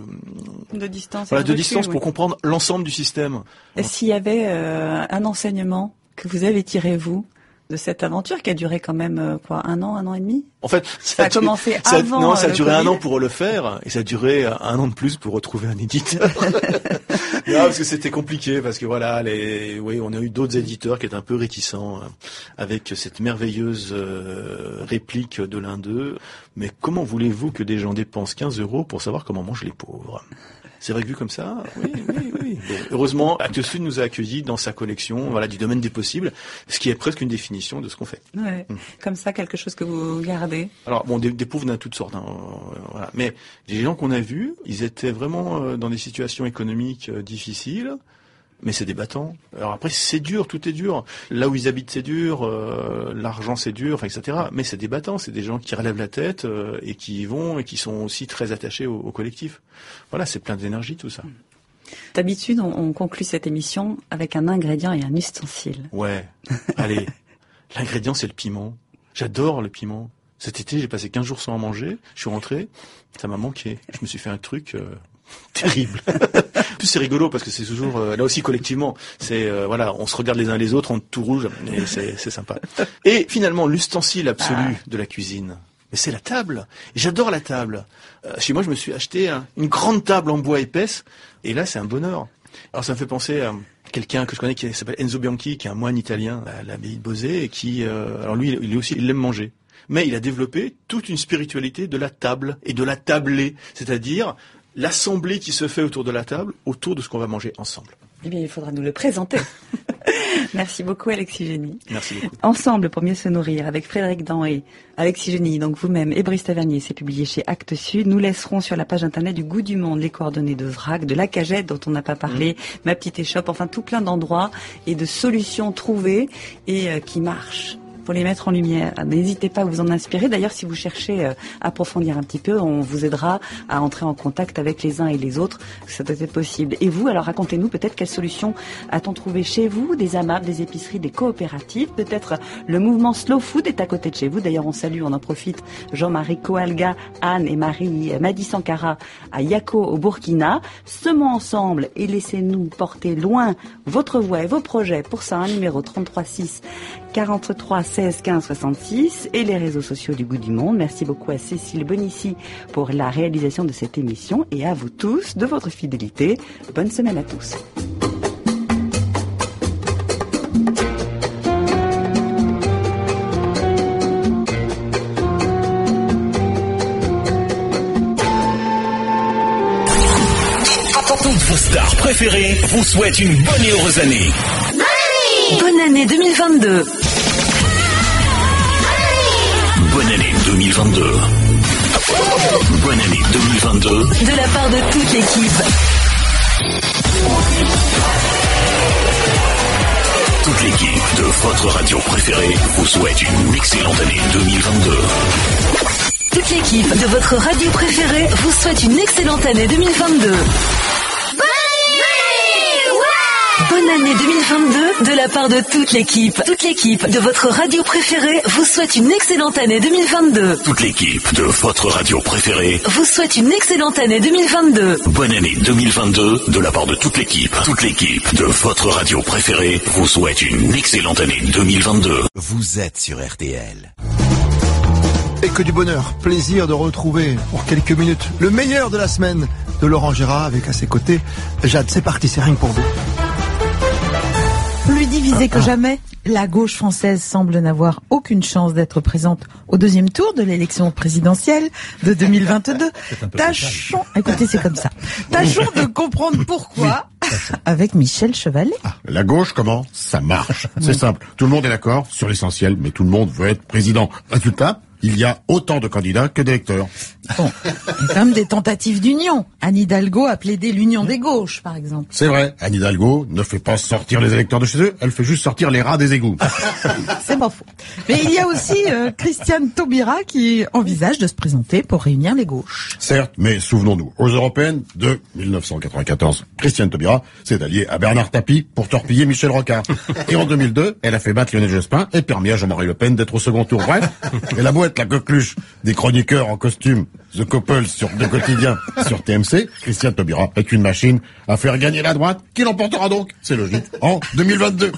distance. Voilà, de distance pour comprendre l'ensemble du système. Est-ce s'il y avait un enseignement que vous avez tiré vous de cette aventure qui a duré quand même un an et demi? En fait, ça a commencé avant. Non, ça a duré un an pour le faire et ça a duré un an de plus pour retrouver un éditeur. Non, parce que c'était compliqué, parce que voilà, on a eu d'autres éditeurs qui étaient un peu réticents avec cette merveilleuse réplique de l'un d'eux. Mais comment voulez-vous que des gens dépensent 15 € pour savoir comment mangent les pauvres? C'est vrai que vu comme ça, oui. Bon, heureusement, Actes Sud nous a accueillis dans sa collection, voilà, du domaine des possibles, ce qui est presque une définition de ce qu'on fait. Ouais. Comme ça, quelque chose que vous gardez. Alors bon, des pauvres dans toutes sortes, voilà. Mais les gens qu'on a vus, ils étaient vraiment dans des situations économiques difficiles. Mais c'est des battants. Alors après, c'est dur, tout est dur. Là où ils habitent, c'est dur. L'argent, c'est dur, etc. Mais c'est des battants, c'est des gens qui relèvent la tête et qui y vont et qui sont aussi très attachés au collectif. Voilà, c'est plein d'énergie tout ça. D'habitude, on conclut cette émission avec un ingrédient et un ustensile. Ouais. Allez, l'ingrédient, c'est le piment. J'adore le piment. Cet été, j'ai passé 15 jours sans en manger. Je suis rentré, ça m'a manqué. Je me suis fait un truc terrible. En plus c'est rigolo parce que c'est toujours là aussi collectivement, c'est voilà, on se regarde les uns les autres en tout rouge et c'est sympa. Et finalement l'ustensile absolu de la cuisine, mais c'est la table. Et j'adore la table. Chez moi je me suis acheté une grande table en bois épaisse et là c'est un bonheur. Alors ça me fait penser à quelqu'un que je connais qui s'appelle Enzo Bianchi, qui est un moine italien à l'abbaye de Beauvais et qui alors lui il aime manger. Mais il a développé toute une spiritualité de la table et de la tablée, c'est-à-dire l'assemblée qui se fait autour de la table, autour de ce qu'on va manger ensemble. Eh bien, il faudra nous le présenter. Merci beaucoup, Alexis Génie. Merci beaucoup. Ensemble pour mieux se nourrir, avec Frédéric Danhé, Alexis Génie, donc vous-même, et Brice Tavernier, c'est publié chez Actes Sud. Nous laisserons sur la page internet du Goût du Monde les coordonnées de VRAC, de la Cagette dont on n'a pas parlé, Ma Petite Échoppe, enfin tout plein d'endroits et de solutions trouvées et qui marchent. Pour les mettre en lumière. N'hésitez pas à vous en inspirer. D'ailleurs, si vous cherchez à approfondir un petit peu, on vous aidera à entrer en contact avec les uns et les autres. Ça doit être possible. Et vous, alors racontez-nous peut-être quelles solutions a-t-on trouvé chez vous, des AMAP, des épiceries, des coopératives. Peut-être le mouvement Slow Food est à côté de chez vous. D'ailleurs, on salue, on en profite, Jean-Marie Koalga, Anne et Marie, Madi Sankara à Yako au Burkina. Semons ensemble et laissez-nous porter loin votre voix et vos projets. Pour ça, un numéro 336 43 16 15 66 et les réseaux sociaux du Goût du Monde. Merci beaucoup à Cécile Bonissi pour la réalisation de cette émission et à vous tous de votre fidélité. Bonne semaine à tous. Toutes vos stars préférées vous souhaitent une bonne et heureuse année. Bonne année 2022. Bonne année 2022. Bonne année 2022. De la part de toute l'équipe. Toute l'équipe de votre radio préférée vous souhaite une excellente année 2022. Toute l'équipe de votre radio préférée vous souhaite une excellente année 2022. Bonne année 2022 de la part de toute l'équipe. Toute l'équipe de votre radio préférée vous souhaite une excellente année 2022. Toute l'équipe de votre radio préférée vous souhaite une excellente année 2022. Bonne année 2022 de la part de toute l'équipe. Toute l'équipe de votre radio préférée vous souhaite une excellente année 2022. Vous êtes sur RTL. Et que du bonheur, plaisir de retrouver pour quelques minutes le meilleur de la semaine de Laurent Gérard avec à ses côtés Jade. C'est parti, c'est rien que pour vous. Plus divisée que jamais, la gauche française semble n'avoir aucune chance d'être présente au deuxième tour de l'élection présidentielle de 2022. Tâchons, écoutez, c'est comme ça. Tâchons de comprendre pourquoi avec Michel Chevalet. La gauche, comment ça marche? C'est simple. Tout le monde est d'accord sur l'essentiel, mais tout le monde veut être président. Résultat, il y a autant de candidats que d'électeurs. Bon, il y a quand même des tentatives d'union. Anne Hidalgo a plaidé l'union des gauches, par exemple. C'est vrai, Anne Hidalgo ne fait pas sortir les électeurs de chez eux, elle fait juste sortir les rats des égouts. C'est pas faux. Mais il y a aussi Christiane Taubira qui envisage de se présenter pour réunir les gauches. Certes, mais souvenons-nous, aux européennes de 1994, Christiane Taubira s'est alliée à Bernard Tapie pour torpiller Michel Rocard. Et en 2002, elle a fait battre Lionel Jospin et permis à Jean-Marie Le Pen d'être au second tour. Bref, et la boîte, la coqueluche des chroniqueurs en costume, The Couple sur De Quotidien sur TMC, Christiane Taubira est une machine à faire gagner la droite, qui l'emportera donc, c'est logique, en 2022.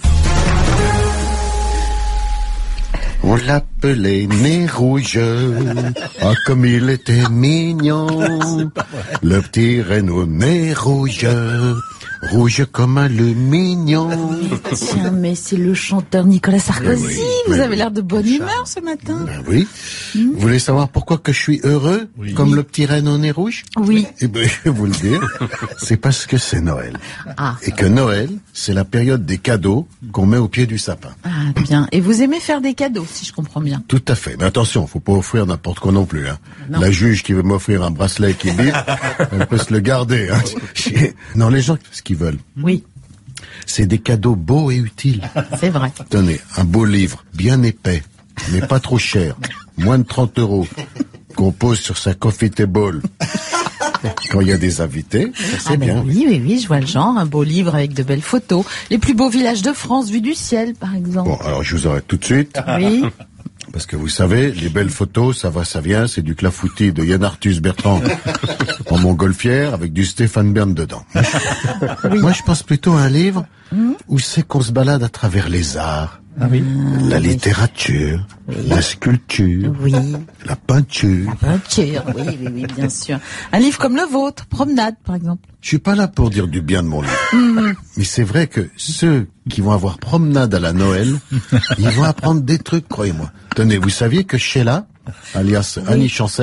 On l'appelait Nez Rouge, ah comme il était mignon, le petit Renaud Nez Rouge, rouge comme aluminium. Tiens, mais c'est le chanteur Nicolas Sarkozy. Oui, vous avez l'air de bonne humeur ce matin. Ben oui. Vous voulez savoir pourquoi que je suis heureux, comme le petit renne au nez rouge? Oui. Eh ben, je vais vous le dire. C'est parce que c'est Noël. Ah. Et que Noël, c'est la période des cadeaux qu'on met au pied du sapin. Ah, bien. Et vous aimez faire des cadeaux, si je comprends bien. Tout à fait. Mais attention, faut pas offrir n'importe quoi non plus, hein. Non. La juge qui veut m'offrir un bracelet qui bip, elle peut se le garder, hein. Non, les gens, ce qu'ils veulent. Oui. C'est des cadeaux beaux et utiles. C'est vrai. Tenez, un beau livre, bien épais, mais pas trop cher, moins de 30 €, qu'on pose sur sa coffee table. Quand il y a des invités, c'est bien. Oui, je vois le genre, un beau livre avec de belles photos. Les plus beaux villages de France vus du ciel, par exemple. Bon, alors je vous arrête tout de suite. Oui. Parce que vous savez, les belles photos, ça va, ça vient, c'est du clafoutis de Yann Arthus Bertrand en montgolfière avec du Stéphane Bern dedans. Moi, je pense plutôt à un livre où c'est qu'on se balade à travers les arts. Ah oui. La littérature, la sculpture, la peinture. Oui, bien sûr. Un livre comme le vôtre, Promenade, par exemple. Je suis pas là pour dire du bien de mon livre. Mais c'est vrai que ceux qui vont avoir Promenade à la Noël, ils vont apprendre des trucs, croyez-moi. Tenez, vous saviez que Sheila, alias Annie Chancel,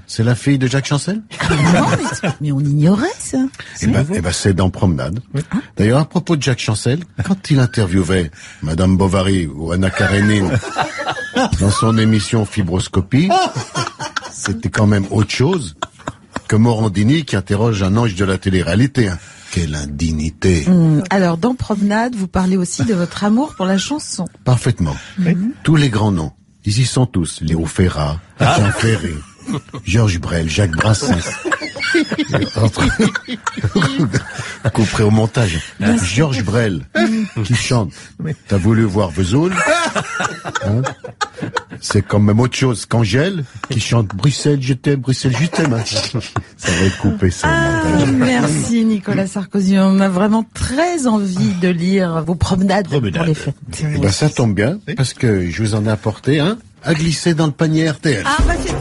C'est la fille de Jacques Chancel? Non, mais on ignorait ça. Eh ben, c'est dans Promenade. D'ailleurs, à propos de Jacques Chancel, quand il interviewait Madame Bovary ou Anna Karenine dans son émission Fibroscopie, c'était quand même autre chose que Morandini qui interroge un ange de la télé-réalité. Hein. Quelle indignité. Alors, dans Promenade, vous parlez aussi de votre amour pour la chanson. Parfaitement. Tous les grands noms, ils y sont tous. Léo Ferrat, Jean Ferré, Georges Brel, Jacques Brassens. Couperé au montage. Georges Brel qui chante T'as voulu voir Vesoul, hein? C'est quand même autre chose qu'Angèle qui chante Bruxelles je t'aime, Bruxelles je t'aime. Ça va être coupé ça. Merci Nicolas Sarkozy, on a vraiment très envie de lire vos promenades. Pour les fêtes. Eh ben, ça tombe bien parce que je vous en ai apporté un à glisser dans le panier RTL. Ah bah c'est...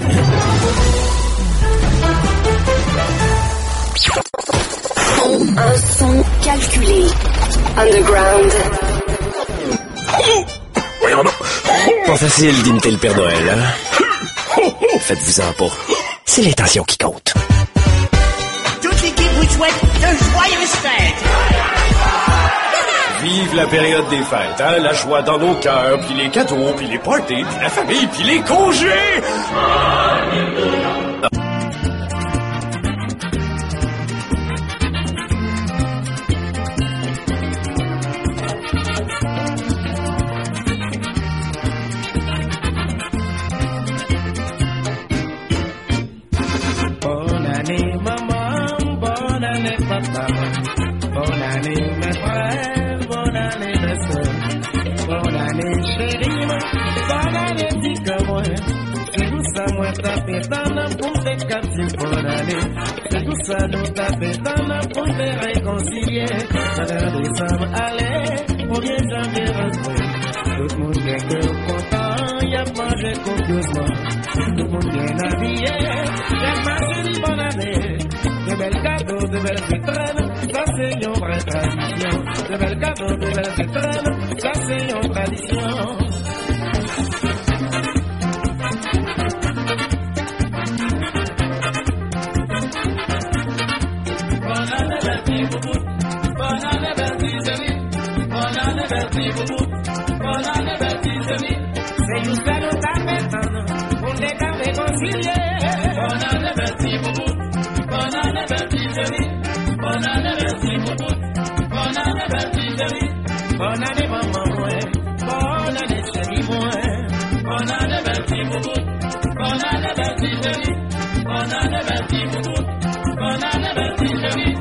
Un son calculé. Underground. Voyons donc. Pas facile d'imiter le Père Noël, hein? Faites-vous-en pas. C'est l'intention qui compte. Toute l'équipe vous souhaite de joyeuses fêtes. Vive la période des fêtes, hein? La joie dans nos cœurs, puis les cadeaux, puis les parties, puis la famille, puis les congés. Bonne année maman, bonne année papa, bonne année mes frères, bonne année mes soeurs, bonne année chérie, bonne année petit que moi. C'est tout ça moi tapé dans la pour te capter bonne année. C'est tout ça nous tapé dans la pour te réconcilier. Madame décembre allez, on vient janvier retrouver. Tout le monde est que content, y a mangé copieusement. Tout le monde bien habillé, y'a mangé bonne année. De belles cadeaux, de belles vitrines, ça c'est une vraie tradition. De belles cadeaux, de belles vitrines, ça c'est une tradition. Bonne année, merci beaucoup. Bonne année, merci, Zélie. Bonne année, merci beaucoup. Bonne année, merci, Zélie. C'est nous ça nous t'appelle, on est qu'à réconcilier. Bonne année, merci beaucoup. Bonne année, merci, Zélie. Bonne année, merci beaucoup. Bonne année, merci, Zélie. Bonne année, maman, ouais. Bonne année, chérie, ouais. Bonne année, merci beaucoup. Bonne année, merci, Zélie. Bonne année, merci beaucoup. Bonne année, merci, Zélie.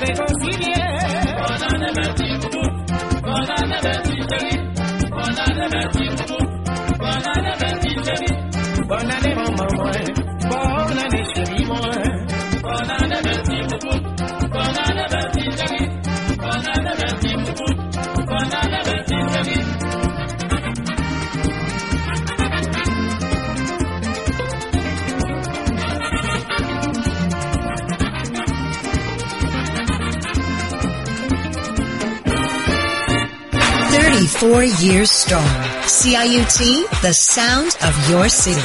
réconcilier. Bonne année, merci beaucoup. Bonne année, merci chérie. Bonne année, merci beaucoup. Bonne année, merci chérie. Bonne année, maman. Bonne année, chérie, moi. Bonne année, merci beaucoup. Bonne année, merci chérie. Bonne année, merci beaucoup. Bonne année, merci chérie. Years strong. CIUT, the sound of your city.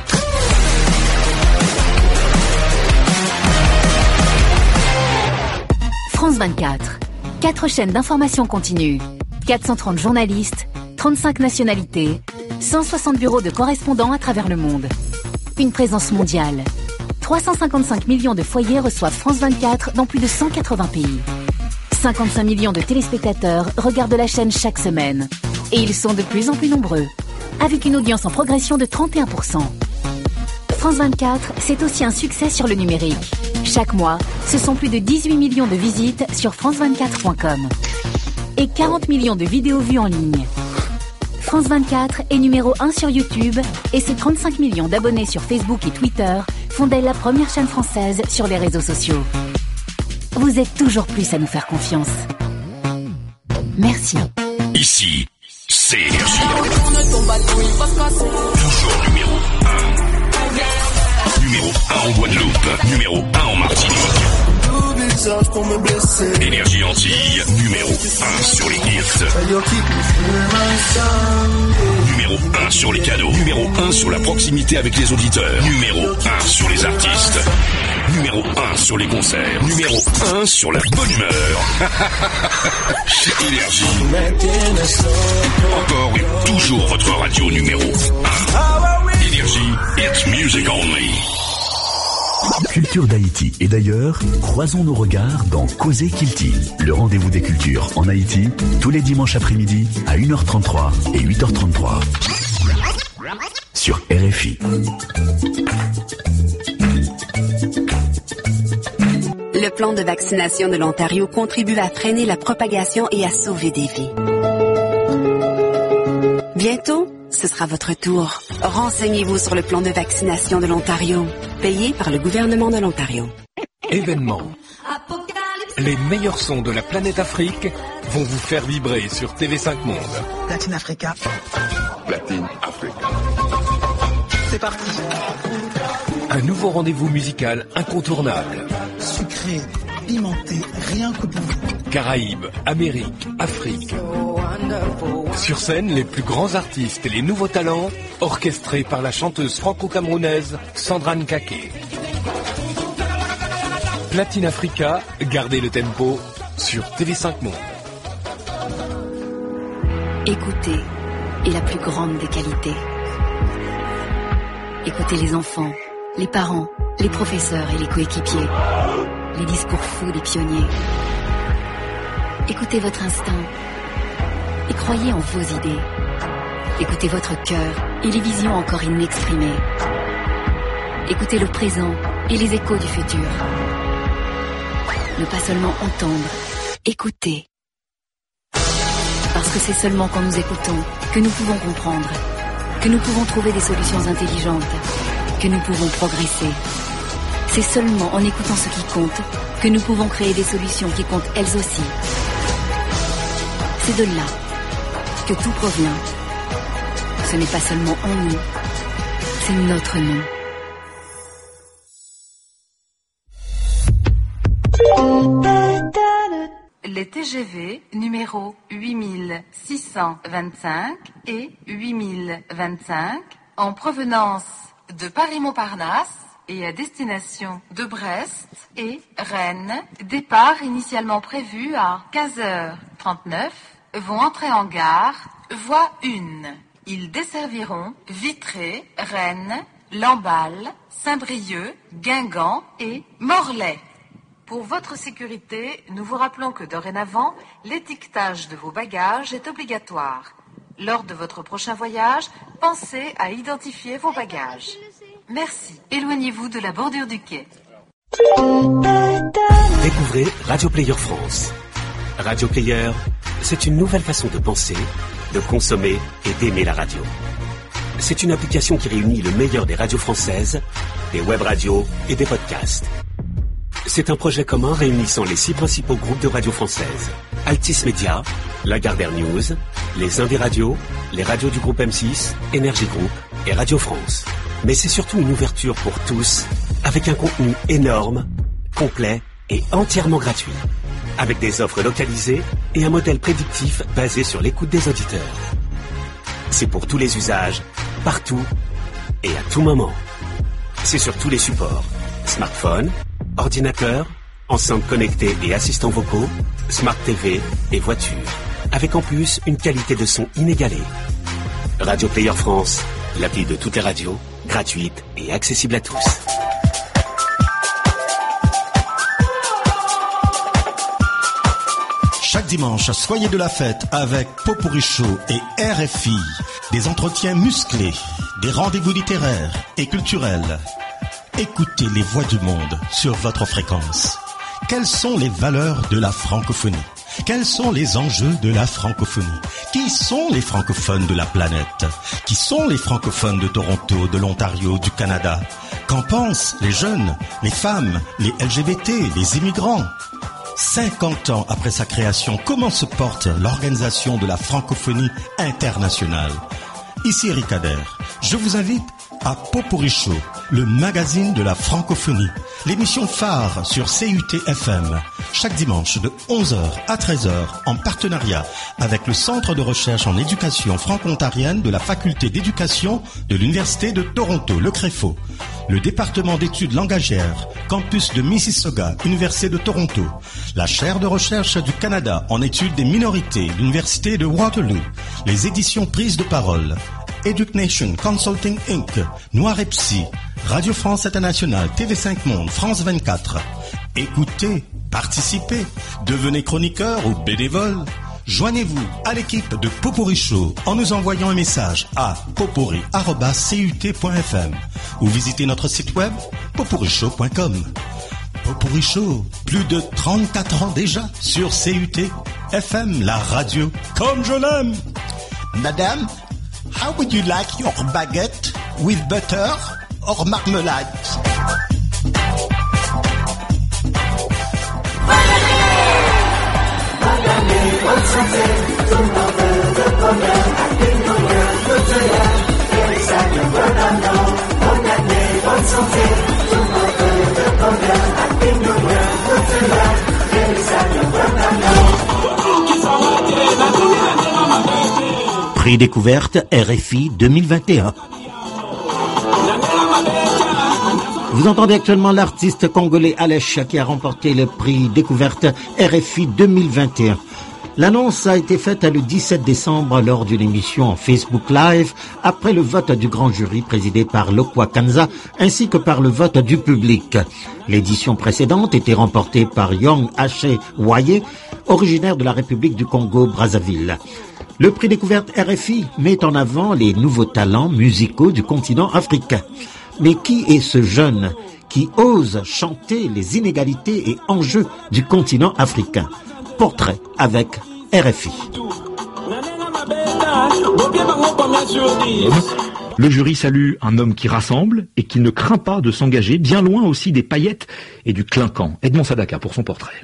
France 24. 4 chaînes d'information continue. 430 journalistes, 35 nationalités, 160 bureaux de correspondants à travers le monde. Une présence mondiale. 355 millions de foyers reçoivent France 24 dans plus de 180 pays. 55 millions de téléspectateurs regardent la chaîne chaque semaine. Et ils sont de plus en plus nombreux, avec une audience en progression de 31%. France 24, c'est aussi un succès sur le numérique. Chaque mois, ce sont plus de 18 millions de visites sur france24.com. Et 40 millions de vidéos vues en ligne. France 24 est numéro 1 sur YouTube et ses 35 millions d'abonnés sur Facebook et Twitter font d'elle la première chaîne française sur les réseaux sociaux. Vous êtes toujours plus à nous faire confiance. Merci. Ici, c'est Énergie. Toujours numéro 1. Numéro 1 en Guadeloupe. Numéro 1 en Martinique. Énergie Antilles, numéro 1 sur les hits. Numéro 1 sur les cadeaux. Numéro 1 sur la proximité avec les auditeurs. Numéro 1 sur les artistes. Numéro 1 sur les concerts. Numéro 1 sur la bonne humeur. Énergie. Encore et toujours votre radio numéro 1. Énergie, it's music only. Culture d'Haïti et d'ailleurs, croisons nos regards dans Causer Kilti, le rendez-vous des cultures en Haïti, tous les dimanches après-midi à 1h33 et 8h33 sur RFI. Le plan de vaccination de l'Ontario contribue à freiner la propagation et à sauver des vies. Bientôt, ce sera votre tour. Renseignez-vous sur le plan de vaccination de l'Ontario, payé par le gouvernement de l'Ontario. Événement. Les meilleurs sons de la planète Afrique vont vous faire vibrer sur TV5 Monde. Platine Africa. Platine Africa. C'est parti. Un nouveau rendez-vous musical incontournable. Sucré, pimenté, rien que pour vous. Caraïbes, Amérique, Afrique. Sur scène, les plus grands artistes et les nouveaux talents, orchestrés par la chanteuse franco-camerounaise Sandra Nkake. Platine Africa, gardez le tempo sur TV5 Monde. Écoutez est la plus grande des qualités. Écoutez les enfants, les parents, les professeurs et les coéquipiers, les discours fous des pionniers. Écoutez votre instinct et croyez en vos idées. Écoutez votre cœur et les visions encore inexprimées. Écoutez le présent et les échos du futur. Ne pas seulement entendre, écouter. Parce que c'est seulement quand nous écoutons que nous pouvons comprendre, que nous pouvons trouver des solutions intelligentes, que nous pouvons progresser. C'est seulement en écoutant ce qui compte que nous pouvons créer des solutions qui comptent elles aussi. C'est de là que tout provient. Ce n'est pas seulement en nous, c'est notre nous. Les TGV numéro 8625 et 8025 en provenance de Paris-Montparnasse et à destination de Brest et Rennes, départ initialement prévu à 15h39, vont entrer en gare, voie 1. Ils desserviront Vitré, Rennes, Lamballe, Saint-Brieuc, Guingamp et Morlaix. Pour votre sécurité, nous vous rappelons que dorénavant, l'étiquetage de vos bagages est obligatoire. Lors de votre prochain voyage, pensez à identifier vos bagages. Merci. Éloignez-vous de la bordure du quai. Découvrez Radio Player France. Radio Player, c'est une nouvelle façon de penser, de consommer et d'aimer la radio. C'est une application qui réunit le meilleur des radios françaises, des web radios et des podcasts. C'est un projet commun réunissant les 6 principaux groupes de radios françaises. Altis Media, Lagardère News, les Indés Radios, les radios du groupe M6, Énergie Group et Radio France. Mais c'est surtout une ouverture pour tous, avec un contenu énorme, complet et entièrement gratuit. Avec des offres localisées et un modèle prédictif basé sur l'écoute des auditeurs. C'est pour tous les usages, partout et à tout moment. C'est sur tous les supports. Smartphone, ordinateur, enceinte connectée et assistants vocaux, Smart TV et voiture. Avec en plus une qualité de son inégalée. Radio Player France, l'appli de toutes les radios, gratuite et accessible à tous. Chaque dimanche, soyez de la fête avec Popurrí Show et RFI. Des entretiens musclés, des rendez-vous littéraires et culturels. Écoutez les voix du monde sur votre fréquence. Quelles sont les valeurs de la francophonie? Quels sont les enjeux de la francophonie? Qui sont les francophones de la planète? Qui sont les francophones de Toronto, de l'Ontario, du Canada? Qu'en pensent les jeunes, les femmes, les LGBT, les immigrants? 50 ans après sa création, comment se porte l'organisation de la francophonie internationale? Ici Eric Adair, je vous invite à Popurrí Show, le magazine de la francophonie, l'émission phare sur CUT-FM, chaque dimanche de 11h à 13h en partenariat avec le Centre de recherche en éducation franco-ontarienne de la Faculté d'éducation de l'Université de Toronto, le CREFO, le département d'études langagières, campus de Mississauga, Université de Toronto, la chaire de recherche du Canada en études des minorités, l'Université de Waterloo, les éditions Prise de parole, EduCnation Consulting Inc., Noir et Psy, Radio France Internationale, TV5 Monde, France 24. Écoutez, participez, devenez chroniqueur ou bénévole. Joignez-vous à l'équipe de Popurrí Show en nous envoyant un message à popurrí@cut.fm ou visitez notre site web popurryshow.com. Popurrí Show, plus de 34 ans déjà sur CUT FM, la radio comme je l'aime. Madame, how would you like your baguette, with butter or marmalade? Prix découverte RFI 2021. Vous entendez actuellement l'artiste congolais Alèche qui a remporté le prix découverte RFI 2021. L'annonce a été faite le 17 décembre lors d'une émission en Facebook Live après le vote du grand jury présidé par Lokwa Kanza ainsi que par le vote du public. L'édition précédente était remportée par Young Haché Waye, originaire de la République du Congo-Brazzaville. Le prix découverte RFI met en avant les nouveaux talents musicaux du continent africain. Mais qui est ce jeune qui ose chanter les inégalités et enjeux du continent africain? Portrait avec RFI. Le jury salue un homme qui rassemble et qui ne craint pas de s'engager, bien loin aussi des paillettes et du clinquant. Edmond Sadaka pour son portrait.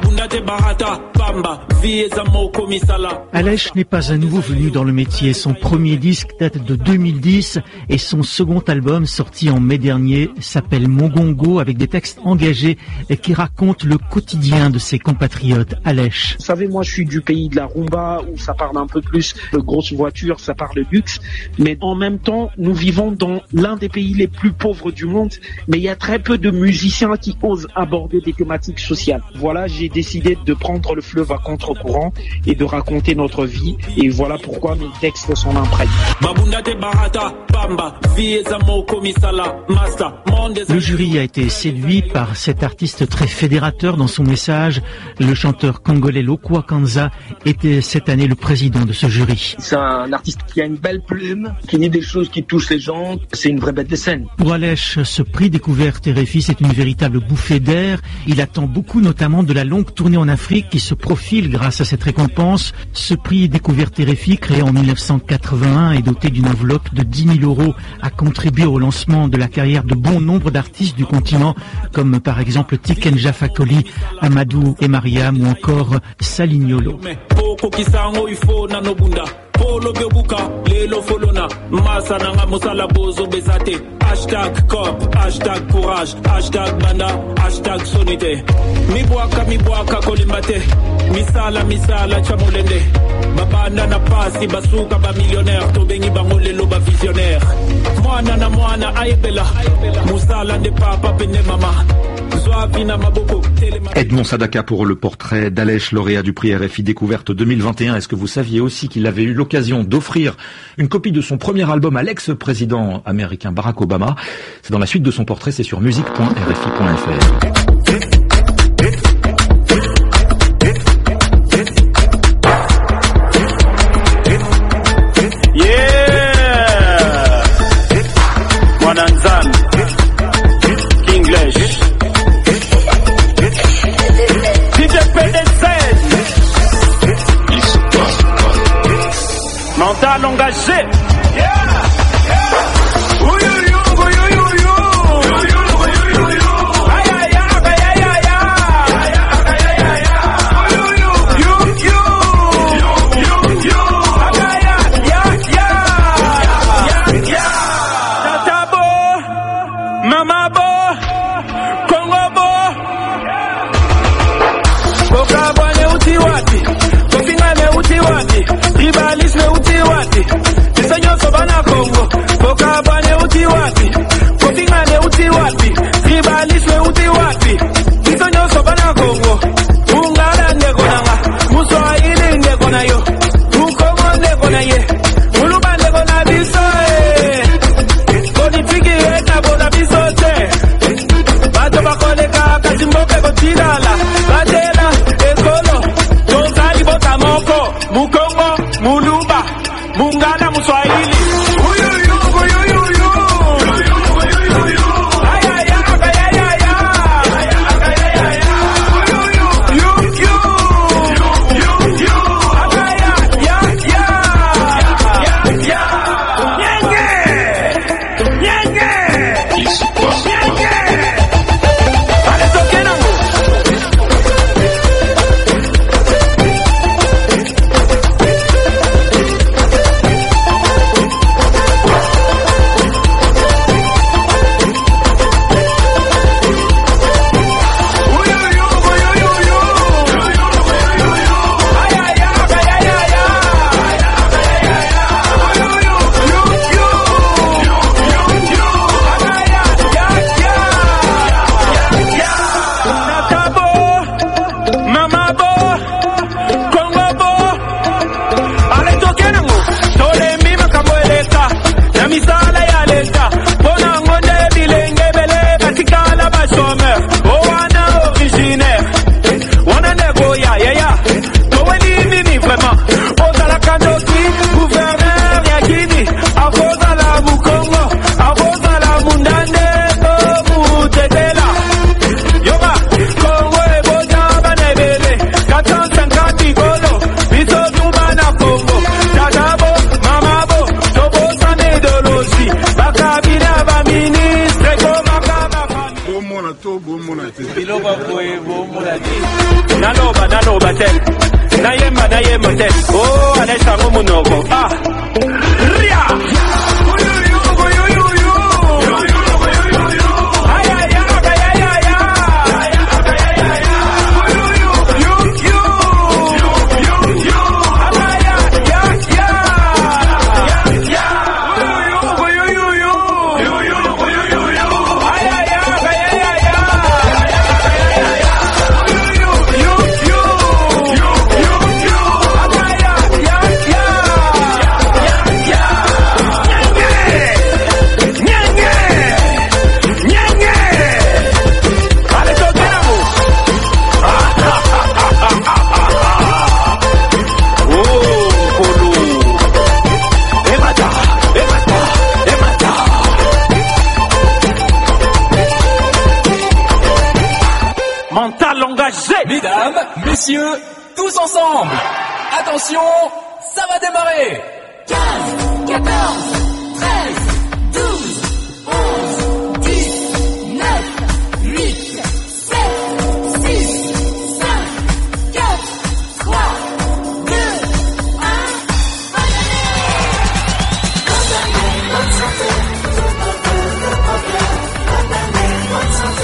Alèche n'est pas un nouveau venu dans le métier. Son premier disque date de 2010 et son second album, sorti en mai dernier, s'appelle Mongongo, avec des textes engagés et qui racontent le quotidien de ses compatriotes. Alèche. Vous savez, moi je suis du pays de la rumba où ça parle un peu plus de grosses voitures, ça parle de luxe, mais en même temps nous vivons dans l'un des pays les plus pauvres du monde, mais il y a très peu de musiciens qui osent aborder des thématiques sociales. Voilà, j'ai décidé de prendre le fleuve à contre-courant et de raconter notre vie. Et voilà pourquoi mes textes sont imprégnés. Le jury a été séduit par cet artiste très fédérateur dans son message. Le chanteur congolais Lokwa Kanza était cette année le président de ce jury. C'est un artiste qui a une belle plume, qui dit des choses qui touchent les gens. C'est une vraie bête de scène. Pour Alèche, ce prix découverte RFI, c'est une véritable bouffée d'air. Il attend beaucoup, notamment de la longue tournée en Afrique qui se profile grâce à cette récompense. Ce prix découverte RFI, créé en 1981 et doté d'une enveloppe de 10 000 € a contribué au lancement de la carrière de bon nombre d'artistes du continent, comme par exemple Tiken Jah Fakoly, Amadou et Mariam ou encore Salignolo. Polo biobuka, lelo folona, masa nanga musala bozo bezate. Hashtag cop, hashtag courage, hashtag banda, hashtag sonite. Mibuaka kolimbate, misala chamolende. Babana na pasi basuka ba millionnaire, tobengi bangolelo ba visionnaire. Mwana aebela, musala de papa pene mama. Edmond Sadaka pour le portrait d'Alèche, lauréat du prix RFI Découverte 2021. Est-ce que vous saviez aussi qu'il avait eu l'occasion d'offrir une copie de son premier album à l'ex-président américain Barack Obama? C'est dans la suite de son portrait, c'est sur musique.rfi.fr. Mental engagé. Tribalisme utiwati, disenyoso bana Congo. Bokabane utiwati, kotingane utiwati. Tribalisme utiwati, disenyoso bana Congo. Ungala ndeko nanga, Muswahili ndeko na yo. Ukongo ndeko na ye, Uluba ndeko na biso Politiki eka bona biso te. Bato bakoleka kasimboke kotilala. Batela ekolo, tozali bota moko. Mukongo, Muluba, Mungana, Muswahili. Mesdames, messieurs, tous ensemble. Attention, ça va démarrer. 15, 14, 13, 12, 11, 10, 9, 8, 7, 6, 5, 4, 3, 2, 1. Bonne année, bonne santé. Bonne année, bonne santé.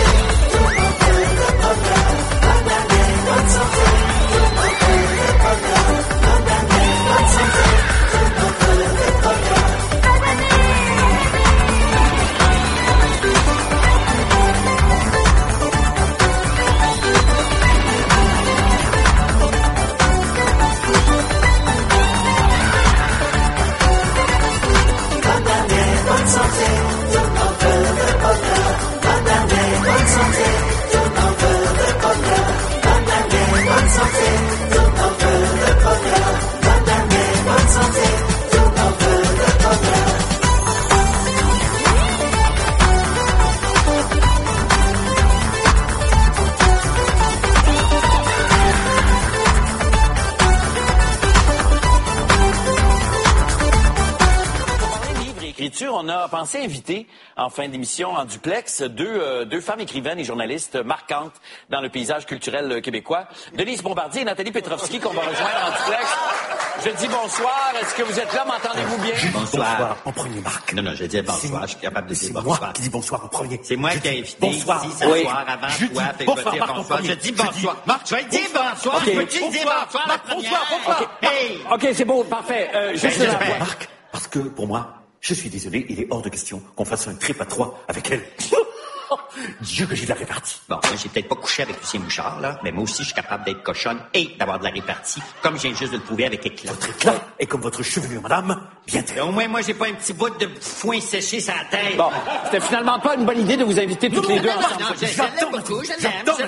On a pensé inviter en fin d'émission en duplex deux femmes écrivaines et journalistes marquantes dans le paysage culturel québécois, Denise Bombardier et Nathalie Petrovski, qu'on va rejoindre en duplex. Je dis bonsoir. Est-ce que vous êtes là? M'entendez-vous bien? Bonsoir en premier, Marc. Non, je dis bonsoir. Je suis capable de dire bonsoir. C'est moi qui dis bonsoir en premier. C'est moi qui ai invité bonsoir. Ici ce soir avant toi. Bonsoir, Marc. Je dis bonsoir. Marc, je vais dire bonsoir. Okay. Peux-tu dire bonsoir? Marc, bonsoir. Hey. OK, c'est beau, parfait. Marc, parce que pour moi, je suis désolé, il est hors de question qu'on fasse un trip à 3 avec elle. Dieu que j'ai de la répartie. Bon, moi, j'ai peut-être pas couché avec Lucien Bouchard, là, mais moi aussi, je suis capable d'être cochonne et d'avoir de la répartie, comme je viens juste de le prouver avec éclat. Votre éclat est comme votre chevelure, madame, bien telle. Au moins, moi, j'ai pas un petit bout de foin séché sur la tête. Bon, c'était finalement pas une bonne idée de vous inviter toutes les deux ensemble. Non, je l'aime beaucoup, je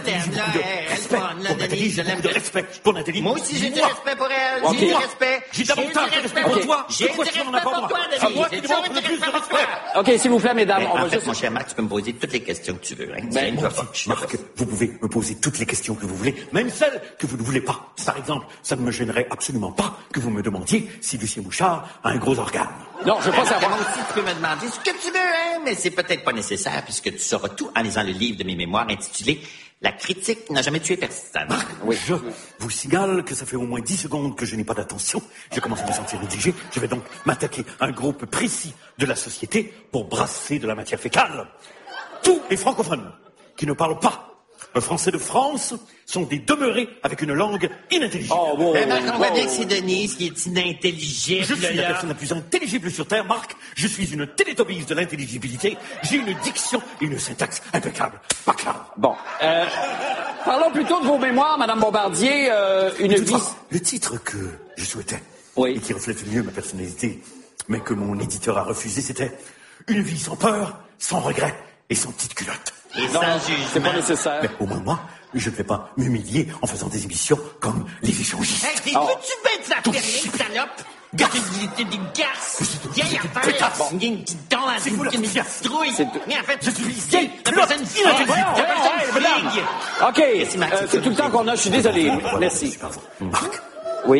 l'aime. De respect pour Nathalie. Moi aussi, j'ai du respect pour elle. J'ai du respect. J'ai davantage de respect pour toi. J'ai du respect pour toi, C'est moi qui demande le plus de respect. OK, s'il vous plaît, mesdames, on va juste... Mon cher Marc, tu peux me poser toutes les questions que tu veux. Marc, vous pouvez me poser toutes les questions que vous voulez, même celles que vous ne voulez pas. Par exemple, ça ne me gênerait absolument pas que vous me demandiez si Lucien Bouchard a un gros organe. Non, je veux pas savoir. Moi aussi, tu peux me demander ce que tu veux, hein, mais c'est peut-être pas nécessaire puisque tu sauras tout en lisant le livre de mes mémoires intitulé « La critique n'a jamais tué personne ». Oui. Je vous signale que ça fait au moins 10 secondes que je n'ai pas d'attention. Je commence à me sentir négligé. Je vais donc m'attaquer à un groupe précis de la société pour brasser de la matière fécale. Tous les francophones qui ne parlent pas le français de France sont des demeurés avec une langue inintelligible. On voit bien que c'est Denise qui est inintelligible. Je suis la personne la plus intelligible sur Terre, Marc. Je suis une télétobise de l'intelligibilité. J'ai une diction et une syntaxe impeccable. Pas clair. Bon. Parlons plutôt de vos mémoires, Madame Bombardier. Le titre que je souhaitais, et qui reflète mieux ma personnalité, mais que mon éditeur a refusé, c'était « Une vie sans peur, sans regret et sans petite culotte ». Et sans jugement. C'est pas nécessaire. Mais au moins moi, je ne vais pas m'humilier en faisant des émissions comme Les Échangistes. Hey, t'es tu bête la perlée, salope? T'es des garces. Vieille affaire. Une petite dent à une citrouille. Mais en fait, je suis ici. La personne figue. OK, c'est tout le temps qu'on a. Je suis désolé. Merci. Marc? Oui?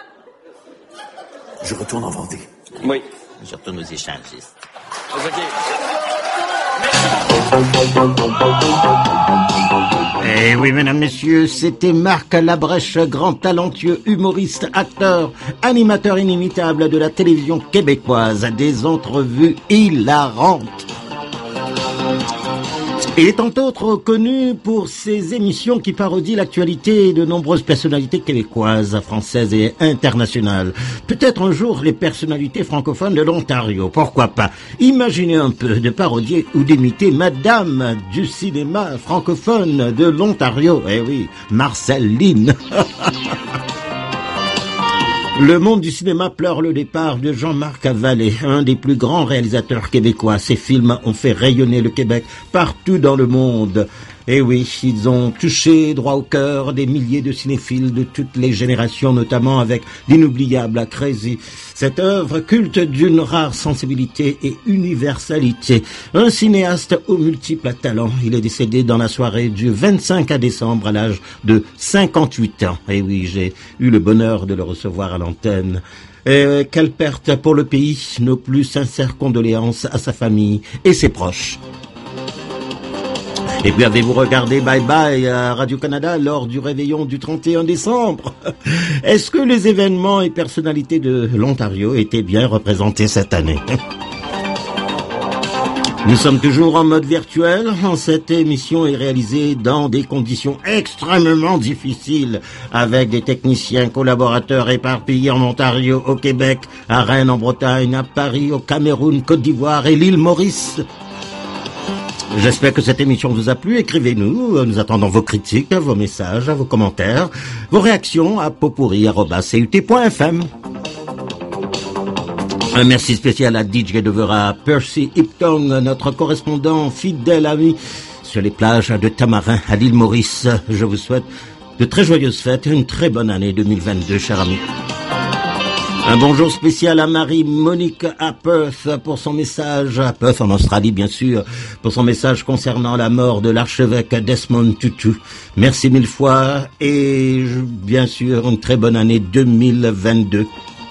Je retourne en Vendée. Oui. Je retourne aux échangistes. OK. Eh oui, mesdames, messieurs, c'était Marc Labrèche, grand talentueux humoriste, acteur, animateur inimitable de la télévision québécoise, des entrevues hilarantes. Il est entre autres connu pour ses émissions qui parodient l'actualité de nombreuses personnalités québécoises, françaises et internationales. Peut-être un jour les personnalités francophones de l'Ontario, pourquoi pas. Imaginez un peu de parodier ou d'imiter Madame du cinéma francophone de l'Ontario. Eh oui, Marceline. Le monde du cinéma pleure le départ de Jean-Marc Vallée, un des plus grands réalisateurs québécois. Ses films ont fait rayonner le Québec partout dans le monde. Et oui, ils ont touché droit au cœur des milliers de cinéphiles de toutes les générations, notamment avec l'inoubliable Crazy. Cette œuvre culte d'une rare sensibilité et universalité. Un cinéaste aux multiples talents. Il est décédé dans la soirée du 25 décembre à l'âge de 58 ans. Et oui, j'ai eu le bonheur de le recevoir à l'antenne. Et quelle perte pour le pays. Nos plus sincères condoléances à sa famille et ses proches. Et puis avez-vous regardé Bye Bye à Radio-Canada lors du réveillon du 31 décembre? Est-ce que les événements et personnalités de l'Ontario étaient bien représentés cette année? Nous sommes toujours en mode virtuel. Cette émission est réalisée dans des conditions extrêmement difficiles, avec des techniciens collaborateurs éparpillés en Ontario, au Québec, à Rennes, en Bretagne, à Paris, au Cameroun, Côte d'Ivoire et l'île Maurice. J'espère que cette émission vous a plu. Écrivez-nous. Nous attendons vos critiques, vos messages, vos commentaires, vos réactions à popurri@cut.fm. Un merci spécial à DJ Devera, Percy Hipton, notre correspondant fidèle ami sur les plages de Tamarin à l'île Maurice. Je vous souhaite de très joyeuses fêtes et une très bonne année 2022, chers amis. Un bonjour spécial à Marie-Monique à Perth pour son message, à Perth en Australie bien sûr, pour son message concernant la mort de l'archevêque Desmond Tutu. Merci mille fois et bien sûr une très bonne année 2022.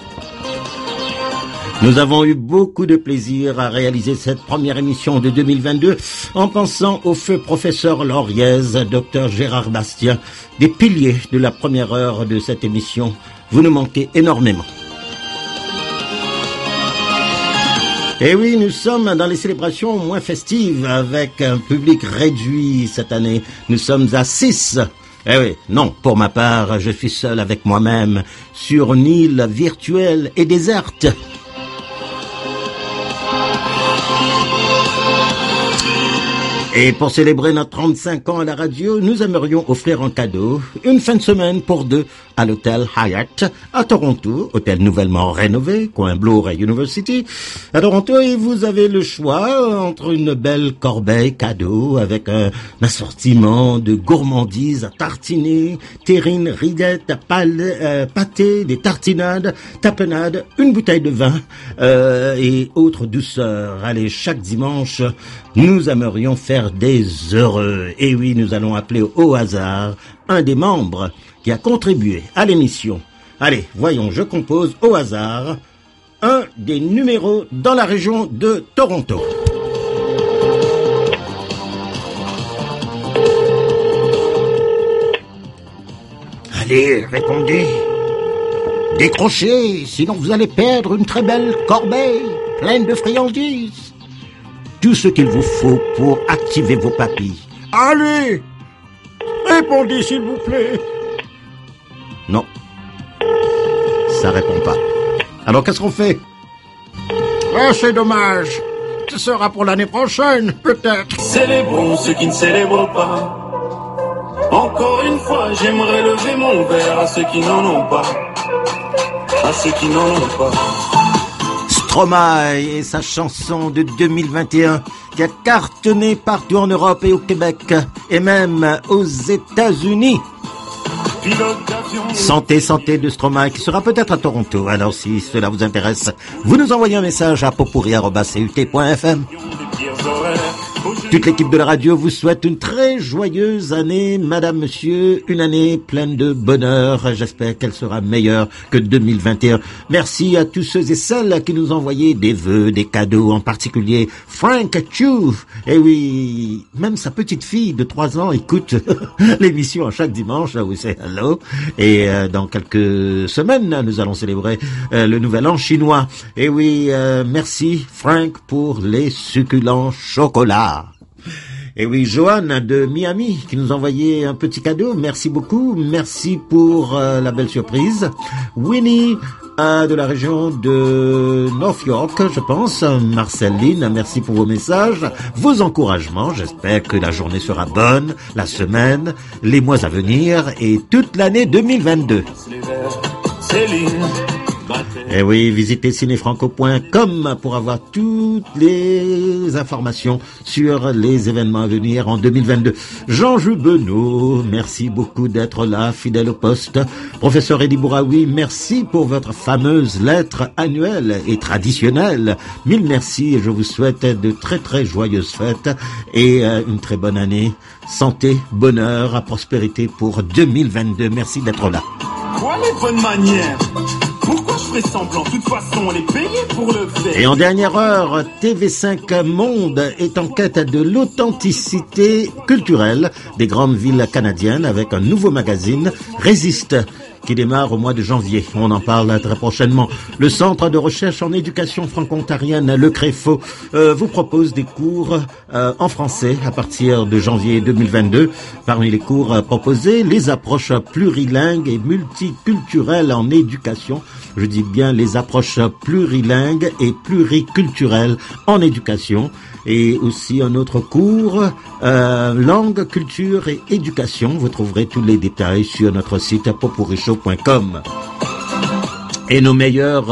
Nous avons eu beaucoup de plaisir à réaliser cette première émission de 2022 en pensant au feu professeur Lauriez, Dr Gérard Bastien, des piliers de la première heure de cette émission. Vous nous manquez énormément. Et oui, nous sommes dans les célébrations moins festives avec un public réduit cette année. Nous sommes à 6. Eh oui, non, pour ma part, je suis seul avec moi-même sur une île virtuelle et déserte. Et pour célébrer notre 35 ans à la radio, nous aimerions offrir un cadeau, une fin de semaine pour deux à l'hôtel Hyatt à Toronto, hôtel nouvellement rénové, coin Bloor University. À Toronto, et vous avez le choix entre une belle corbeille cadeau avec un assortiment de gourmandises à tartiner, terrines, rillettes, pâtés, des tartinades, tapenades, une bouteille de vin et autres douceurs. Allez, chaque dimanche, nous aimerions faire des heureux. Et oui, nous allons appeler au hasard un des membres qui a contribué à l'émission. Allez, voyons, je compose au hasard un des numéros dans la région de Toronto. Allez, répondez. Décrochez, sinon vous allez perdre une très belle corbeille pleine de friandises. Tout ce qu'il vous faut pour activer vos papilles. Allez, répondez s'il vous plaît. Non, ça répond pas. Alors qu'est-ce qu'on fait? Ah, c'est dommage. Ce sera pour l'année prochaine, peut-être. Célébrons ceux qui ne célèbrent pas. Encore une fois, j'aimerais lever mon verre à ceux qui n'en ont pas. À ceux qui n'en ont pas. Stromae et sa chanson de 2021 qui a cartonné partout en Europe et au Québec et même aux États-Unis. Santé, santé de Stromae qui sera peut-être à Toronto. Alors si cela vous intéresse, vous nous envoyez un message à popurri@cut.fm. Toute l'équipe de la radio vous souhaite une très joyeuse année, madame, monsieur, une année pleine de bonheur. J'espère qu'elle sera meilleure que 2021. Merci à tous ceux et celles qui nous ont envoyé des vœux, des cadeaux, en particulier Frank Chu. Et oui, même sa petite fille de 3 ans écoute l'émission chaque dimanche, là où c'est hello. Et dans quelques semaines, nous allons célébrer le nouvel an chinois. Et oui, merci Frank pour les succulents chocolats. Et oui, Joanne de Miami qui nous a envoyé un petit cadeau. Merci beaucoup. Merci pour la belle surprise. Winnie de la région de North York, je pense. Marceline, merci pour vos messages, vos encouragements. J'espère que la journée sera bonne, la semaine, les mois à venir et toute l'année 2022. Céline. Eh oui, visitez cinefranco.com pour avoir toutes les informations sur les événements à venir en 2022. Jean-Jules Benoît, merci beaucoup d'être là, fidèle au poste. Professeur Eddie Bouraoui, merci pour votre fameuse lettre annuelle et traditionnelle. Mille merci et je vous souhaite de très très joyeuses fêtes et une très bonne année. Santé, bonheur, prospérité pour 2022. Merci d'être là. Quoi les bonnes manières? Pourquoi je fais semblant? De toute façon, on est payé pour le faire. Et en dernière heure, TV5 Monde est en quête de l'authenticité culturelle des grandes villes canadiennes avec un nouveau magazine, Résiste, qui démarre au mois de janvier. On en parle très prochainement. Le Centre de recherche en éducation franco-ontarienne, le CREFO, vous propose des cours en français à partir de janvier 2022. Parmi les cours proposés, les approches plurilingues et multiculturelles en éducation. Je dis bien les approches plurilingues et pluriculturelles en éducation. Et aussi un autre cours, langue, culture et éducation. Vous trouverez tous les détails sur notre site popurichaud.com. Et nos meilleurs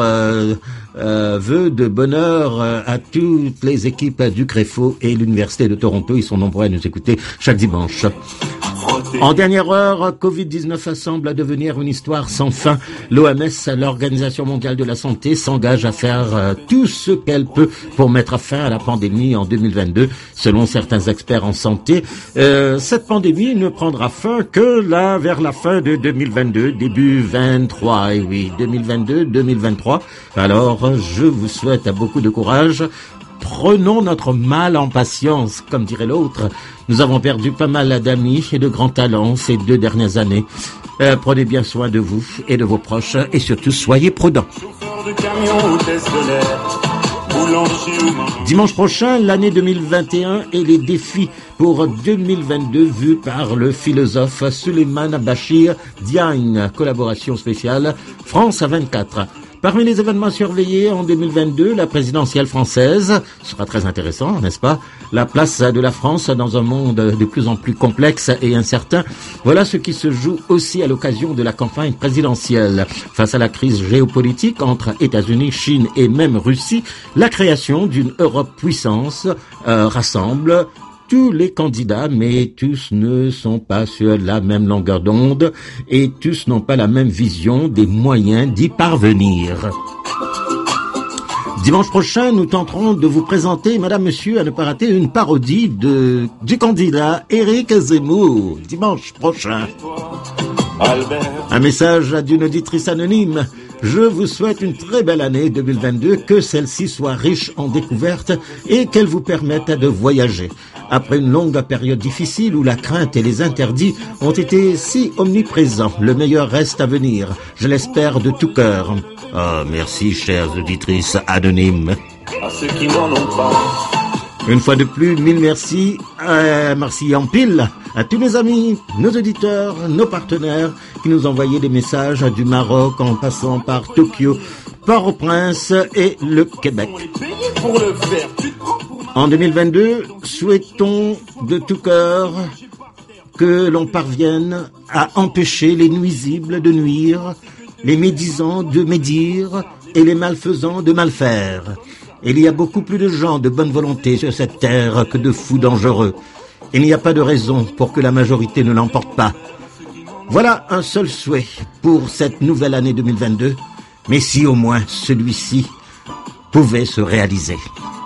vœux de bonheur à toutes les équipes du CREFO et l'Université de Toronto. Ils sont nombreux à nous écouter chaque dimanche. En dernière heure, Covid-19 semble devenir une histoire sans fin. L'OMS, l'Organisation mondiale de la santé, s'engage à faire tout ce qu'elle peut pour mettre fin à la pandémie en 2022. Selon certains experts en santé, cette pandémie ne prendra fin que là, vers la fin de 2022, début 23. Et oui, 2022-2023. Alors, je vous souhaite beaucoup de courage. Prenons notre mal en patience, comme dirait l'autre. Nous avons perdu pas mal d'amis et de grands talents ces 2 dernières années. Prenez bien soin de vous et de vos proches et surtout soyez prudents. Dimanche prochain, l'année 2021 et les défis pour 2022 vus par le philosophe Souleymane Bachir Diagne. Collaboration spéciale France 24. Parmi les événements surveillés en 2022, la présidentielle française sera très intéressant, n'est-ce pas? La place de la France dans un monde de plus en plus complexe et incertain. Voilà ce qui se joue aussi à l'occasion de la campagne présidentielle. Face à la crise géopolitique entre États-Unis, Chine et même Russie, la création d'une Europe puissance rassemble tous les candidats, mais tous ne sont pas sur la même longueur d'onde et tous n'ont pas la même vision des moyens d'y parvenir. Dimanche prochain, nous tenterons de vous présenter, madame, monsieur, à ne pas rater, une parodie du candidat Éric Zemmour. Dimanche prochain. Un message d'une auditrice anonyme. Je vous souhaite une très belle année 2022, que celle-ci soit riche en découvertes et qu'elle vous permette de voyager. Après une longue période difficile où la crainte et les interdits ont été si omniprésents, le meilleur reste à venir. Je l'espère de tout cœur. Oh, merci, chères auditrices anonymes. À ceux qui n'en ont pas. Une fois de plus, mille merci. Merci en pile à tous mes amis, nos auditeurs, nos partenaires qui nous envoyaient des messages du Maroc en passant par Tokyo, Port-au-Prince et le Québec. En 2022, souhaitons de tout cœur que l'on parvienne à empêcher les nuisibles de nuire, les médisants de médire et les malfaisants de mal faire. Il y a beaucoup plus de gens de bonne volonté sur cette terre que de fous dangereux. Il n'y a pas de raison pour que la majorité ne l'emporte pas. Voilà un seul souhait pour cette nouvelle année 2022, mais si au moins celui-ci pouvait se réaliser.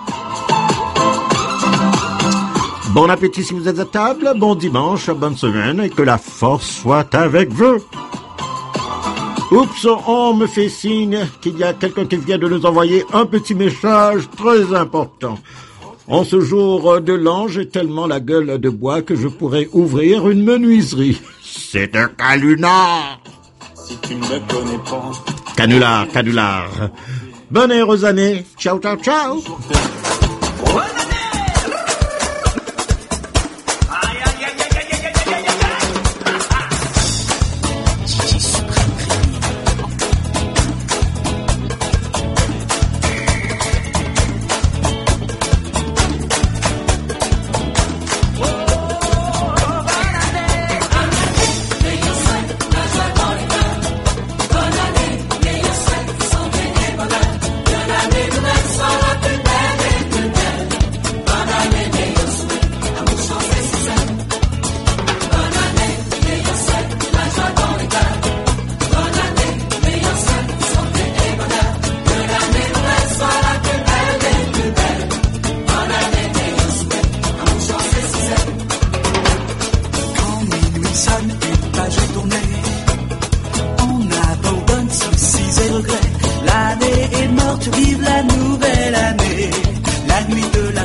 Bon appétit si vous êtes à table, bon dimanche, bonne semaine et que la force soit avec vous. Oups, on me fait signe qu'il y a quelqu'un qui vient de nous envoyer un petit message très important. En ce jour de l'an, j'ai tellement la gueule de bois que je pourrais ouvrir une menuiserie. C'est un canular. Si tu ne me connais pas. Canular. Bonne et heureuse année. Ciao, ciao, ciao.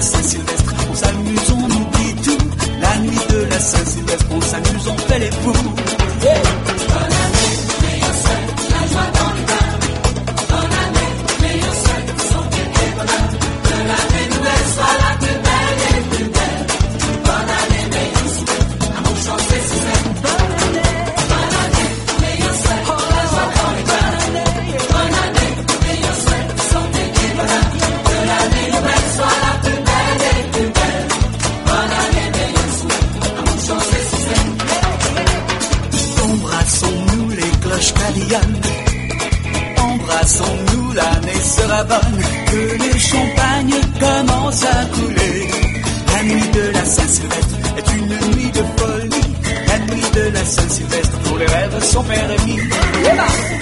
Saint-Sylvestre, on s'amuse, on oublie tout. La nuit de la Saint-Sylvestre, on s'amuse, on fait les fous. Yeah. Bonne année, meilleure fête, la joie dans le cœur. Bonne année, meilleure fête, santé et bonheur. Que l'année nouvelle soit la plus belle et plus belle. Bonne année, meilleure fête, amour, chance et succès. Bonne année, meilleure fête, la joie dans le cœur. Bonne année, meilleure fête, santé et bonheur. Que l'année nouvelle soit la plus belle et plus belle. Bonne année, meilleure fête, amour, chance et succès. Embrassons-nous les cloches cadillonnes. Embrassons-nous, l'année sera bonne. Que les champagnes commencent à couler. La nuit de la Saint-Sylvestre est une nuit de folie. La nuit de la Saint-Sylvestre, tous les rêves sont permis.